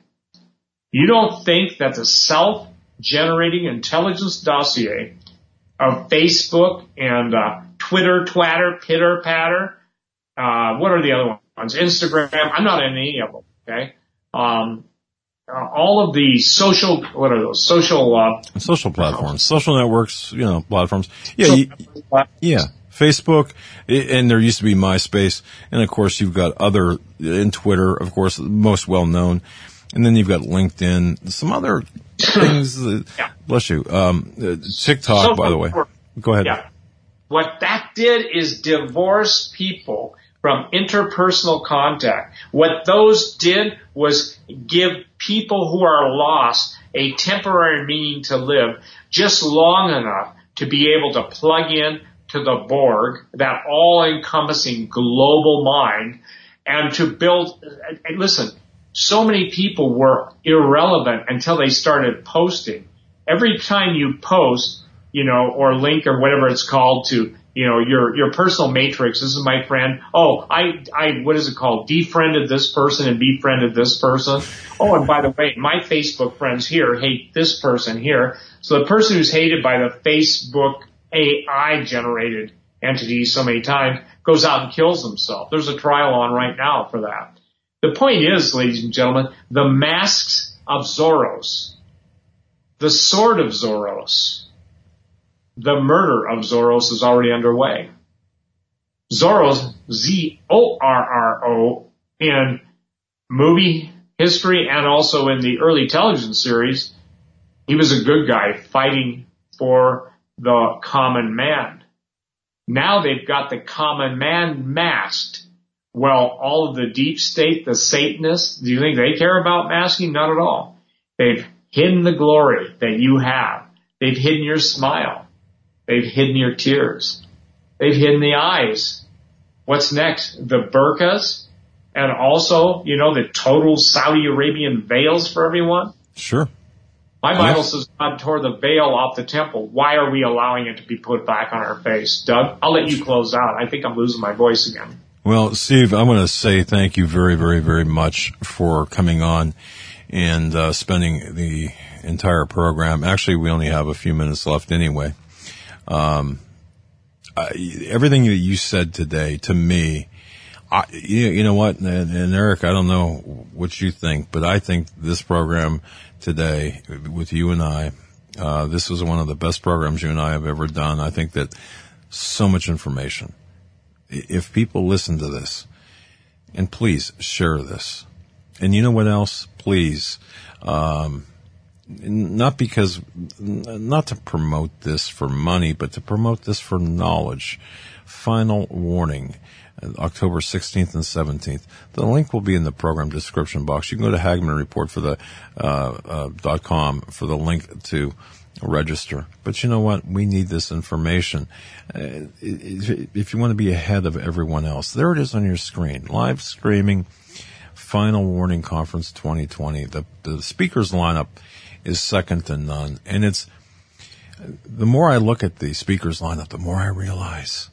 You don't think that the self-generating intelligence dossier of Facebook and uh, Twitter, Twatter, Pitter, Patter, uh, what are the other ones? Instagram. I'm not in any of them, okay? Um, Uh, all of the social, what are those? Social, uh, social platforms, social networks, you know, platforms. Yeah. You, yeah. Facebook, and there used to be MySpace. And of course you've got other, in Twitter, of course, most well known. And then you've got LinkedIn, some other things. That, yeah. Bless you. Um, TikTok, so, by the way. Go ahead. Yeah. What that did is divorce people from interpersonal contact. What those did was give people who are lost a temporary meaning to live just long enough to be able to plug in to the Borg, that all-encompassing global mind, and to build, and listen, so many people were irrelevant until they started posting. Every time you post, you know, or link or whatever it's called to, you know, your, your personal matrix. This is my friend. Oh, I, I, what is it called? Defriended this person and befriended this person. Oh, and by the way, my Facebook friends here hate this person here. So the person who's hated by the Facebook A I generated entity so many times goes out and kills himself. There's a trial on right now for that. The point is, ladies and gentlemen, the masks of Zoros, the sword of Zoros, the murder of Zoros is already underway. Zoros, Z O R R O, in movie history and also in the early television series, he was a good guy fighting for the common man. Now they've got the common man masked. Well, all of the deep state, the Satanists, do you think they care about masking? Not at all. They've hidden the glory that you have. They've hidden your smile. They've hidden your tears. They've hidden the eyes. What's next? The burqas, and also, you know, the total Saudi Arabian veils for everyone? Sure. My Bible says God tore the veil off the temple. Why are we allowing it to be put back on our face? Doug, I'll let you close out. I think I'm losing my voice again. Well, Steve, I'm going to say thank you very, very, very much for coming on and uh, spending the entire program. Actually, we only have a few minutes left anyway. Um, I, everything that you said today to me, I, you, you know what, and, and Eric, I don't know what you think, but I think this program today with you and I, uh, this was one of the best programs you and I have ever done. I think that so much information. If people listen to this, and please share this, and you know what else, please, um, not because, not to promote this for money, but to promote this for knowledge. Final warning, October sixteenth and seventeenth. The link will be in the program description box. You can go to Hagmann Report for the, uh, uh, dot com for the link to register. But you know what? We need this information. Uh, if you want to be ahead of everyone else, there it is on your screen. Live streaming, Final Warning Conference twenty twenty. The, the speakers lineup is second to none. And it's, the more I look at the speakers lineup, the more I realize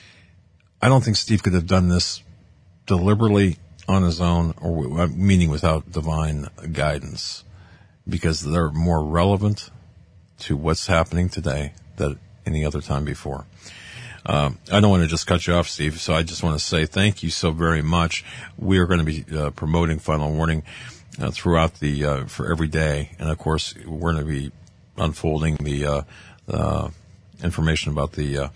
I don't think Steve could have done this deliberately on his own, or meaning without divine guidance, because they're more relevant to what's happening today than any other time before. Um, I don't want to just cut you off, Steve, so I just want to say thank you so very much. We are going to be uh, promoting Final Warning uh, throughout the, uh, for every day. And of course, we're going to be unfolding the, uh, uh, information about the, uh,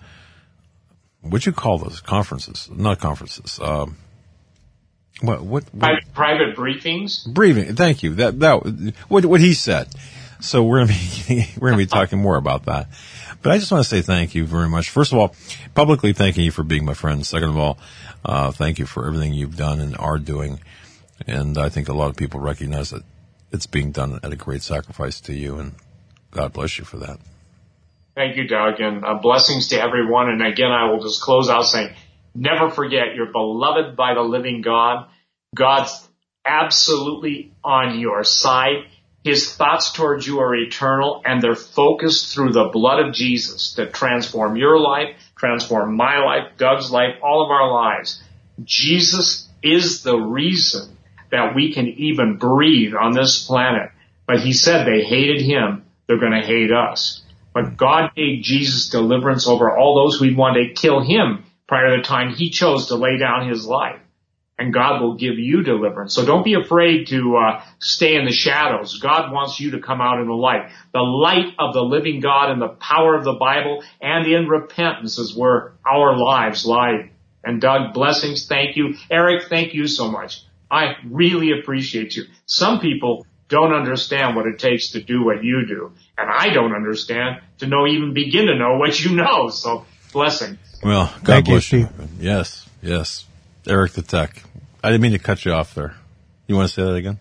what you call those conferences? Not conferences. Um, what, what, what? Private, private briefings? Briefing. Thank you. That, that, what, what he said. So we're going to be, we're going to be talking more about that. But I just want to say thank you very much. First of all, publicly thanking you for being my friend. Second of all, uh, thank you for everything you've done and are doing. And I think a lot of people recognize that it's being done at a great sacrifice to you, and God bless you for that. Thank you, Doug, and uh, blessings to everyone. And again, I will just close out saying, never forget, you're beloved by the living God. God's absolutely on your side. His thoughts towards you are eternal, and they're focused through the blood of Jesus to transform your life, transform my life, Doug's life, all of our lives. Jesus is the reason that we can even breathe on this planet. But he said they hated him, they're going to hate us. But God gave Jesus deliverance over all those who wanted to kill him prior to the time he chose to lay down his life. And God will give you deliverance. So don't be afraid to uh, stay in the shadows. God wants you to come out in the light. The light of the living God and the power of the Bible and in repentance is where our lives lie. And Doug, blessings, thank you. Eric, thank you so much. I really appreciate you. Some people don't understand what it takes to do what you do. And I don't understand to know, even begin to know what you know. So blessing. Well, God Thank bless you, you. Yes, yes. Eric the Tech. I didn't mean to cut you off there. You want to say that again?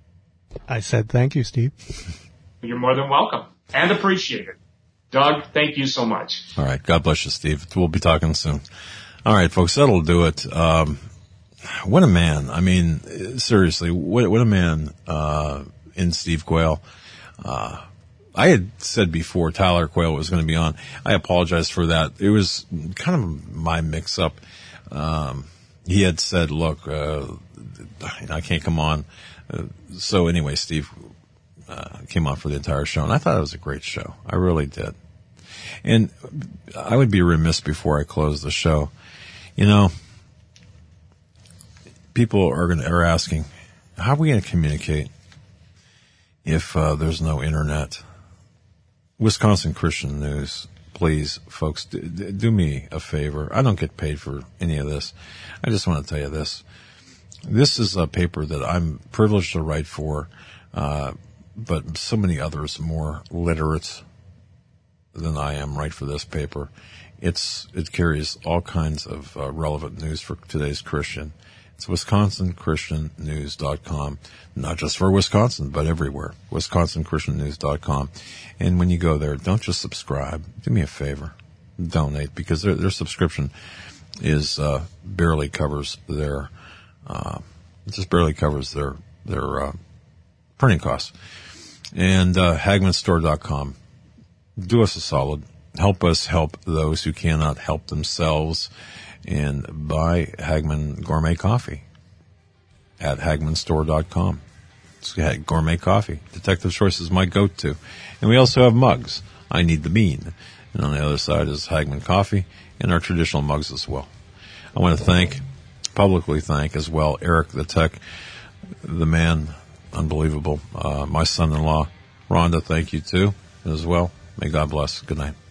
I said thank you, Steve. You're more than welcome and appreciated. Doug, thank you so much. All right. God bless you, Steve. We'll be talking soon. All right, folks, that'll do it. Um, what a man. I mean, seriously, what, what a man, uh, in Steve Quayle. Uh, I had said before Tyler Quayle was going to be on. I apologize for that. It was kind of my mix up. Um, he had said, look, uh, I can't come on. Uh, so anyway, Steve, uh, came on for the entire show, and I thought it was a great show. I really did. And I would be remiss before I close the show. You know, people are going to, are asking, how are we going to communicate if, uh, there's no internet? Wisconsin Christian News, please, folks, do, do me a favor. I don't get paid for any of this. I just want to tell you this. This is a paper that I'm privileged to write for, uh, but so many others more literate than I am write for this paper. It's, it carries all kinds of uh, relevant news for today's Christian. It's Wisconsin Christian News dot com. Not just for Wisconsin, but everywhere. Wisconsin Christian News dot com. And when you go there, don't just subscribe. Do me a favor. Donate, because their, their subscription is uh, barely covers their uh, it just barely covers their their uh, printing costs. And uh, Hagman Store dot com. Do us a solid. Help us help those who cannot help themselves, and buy Hagman Gourmet Coffee at Hagman Store dot com. It's gourmet coffee. Detective Choice is my go-to. And we also have mugs. I Need the Bean. And on the other side is Hagman Coffee and our traditional mugs as well. I want to thank, publicly thank as well, Eric the Tech, the man, unbelievable, uh, my son-in-law. Rhonda, thank you too as well. May God bless. Good night.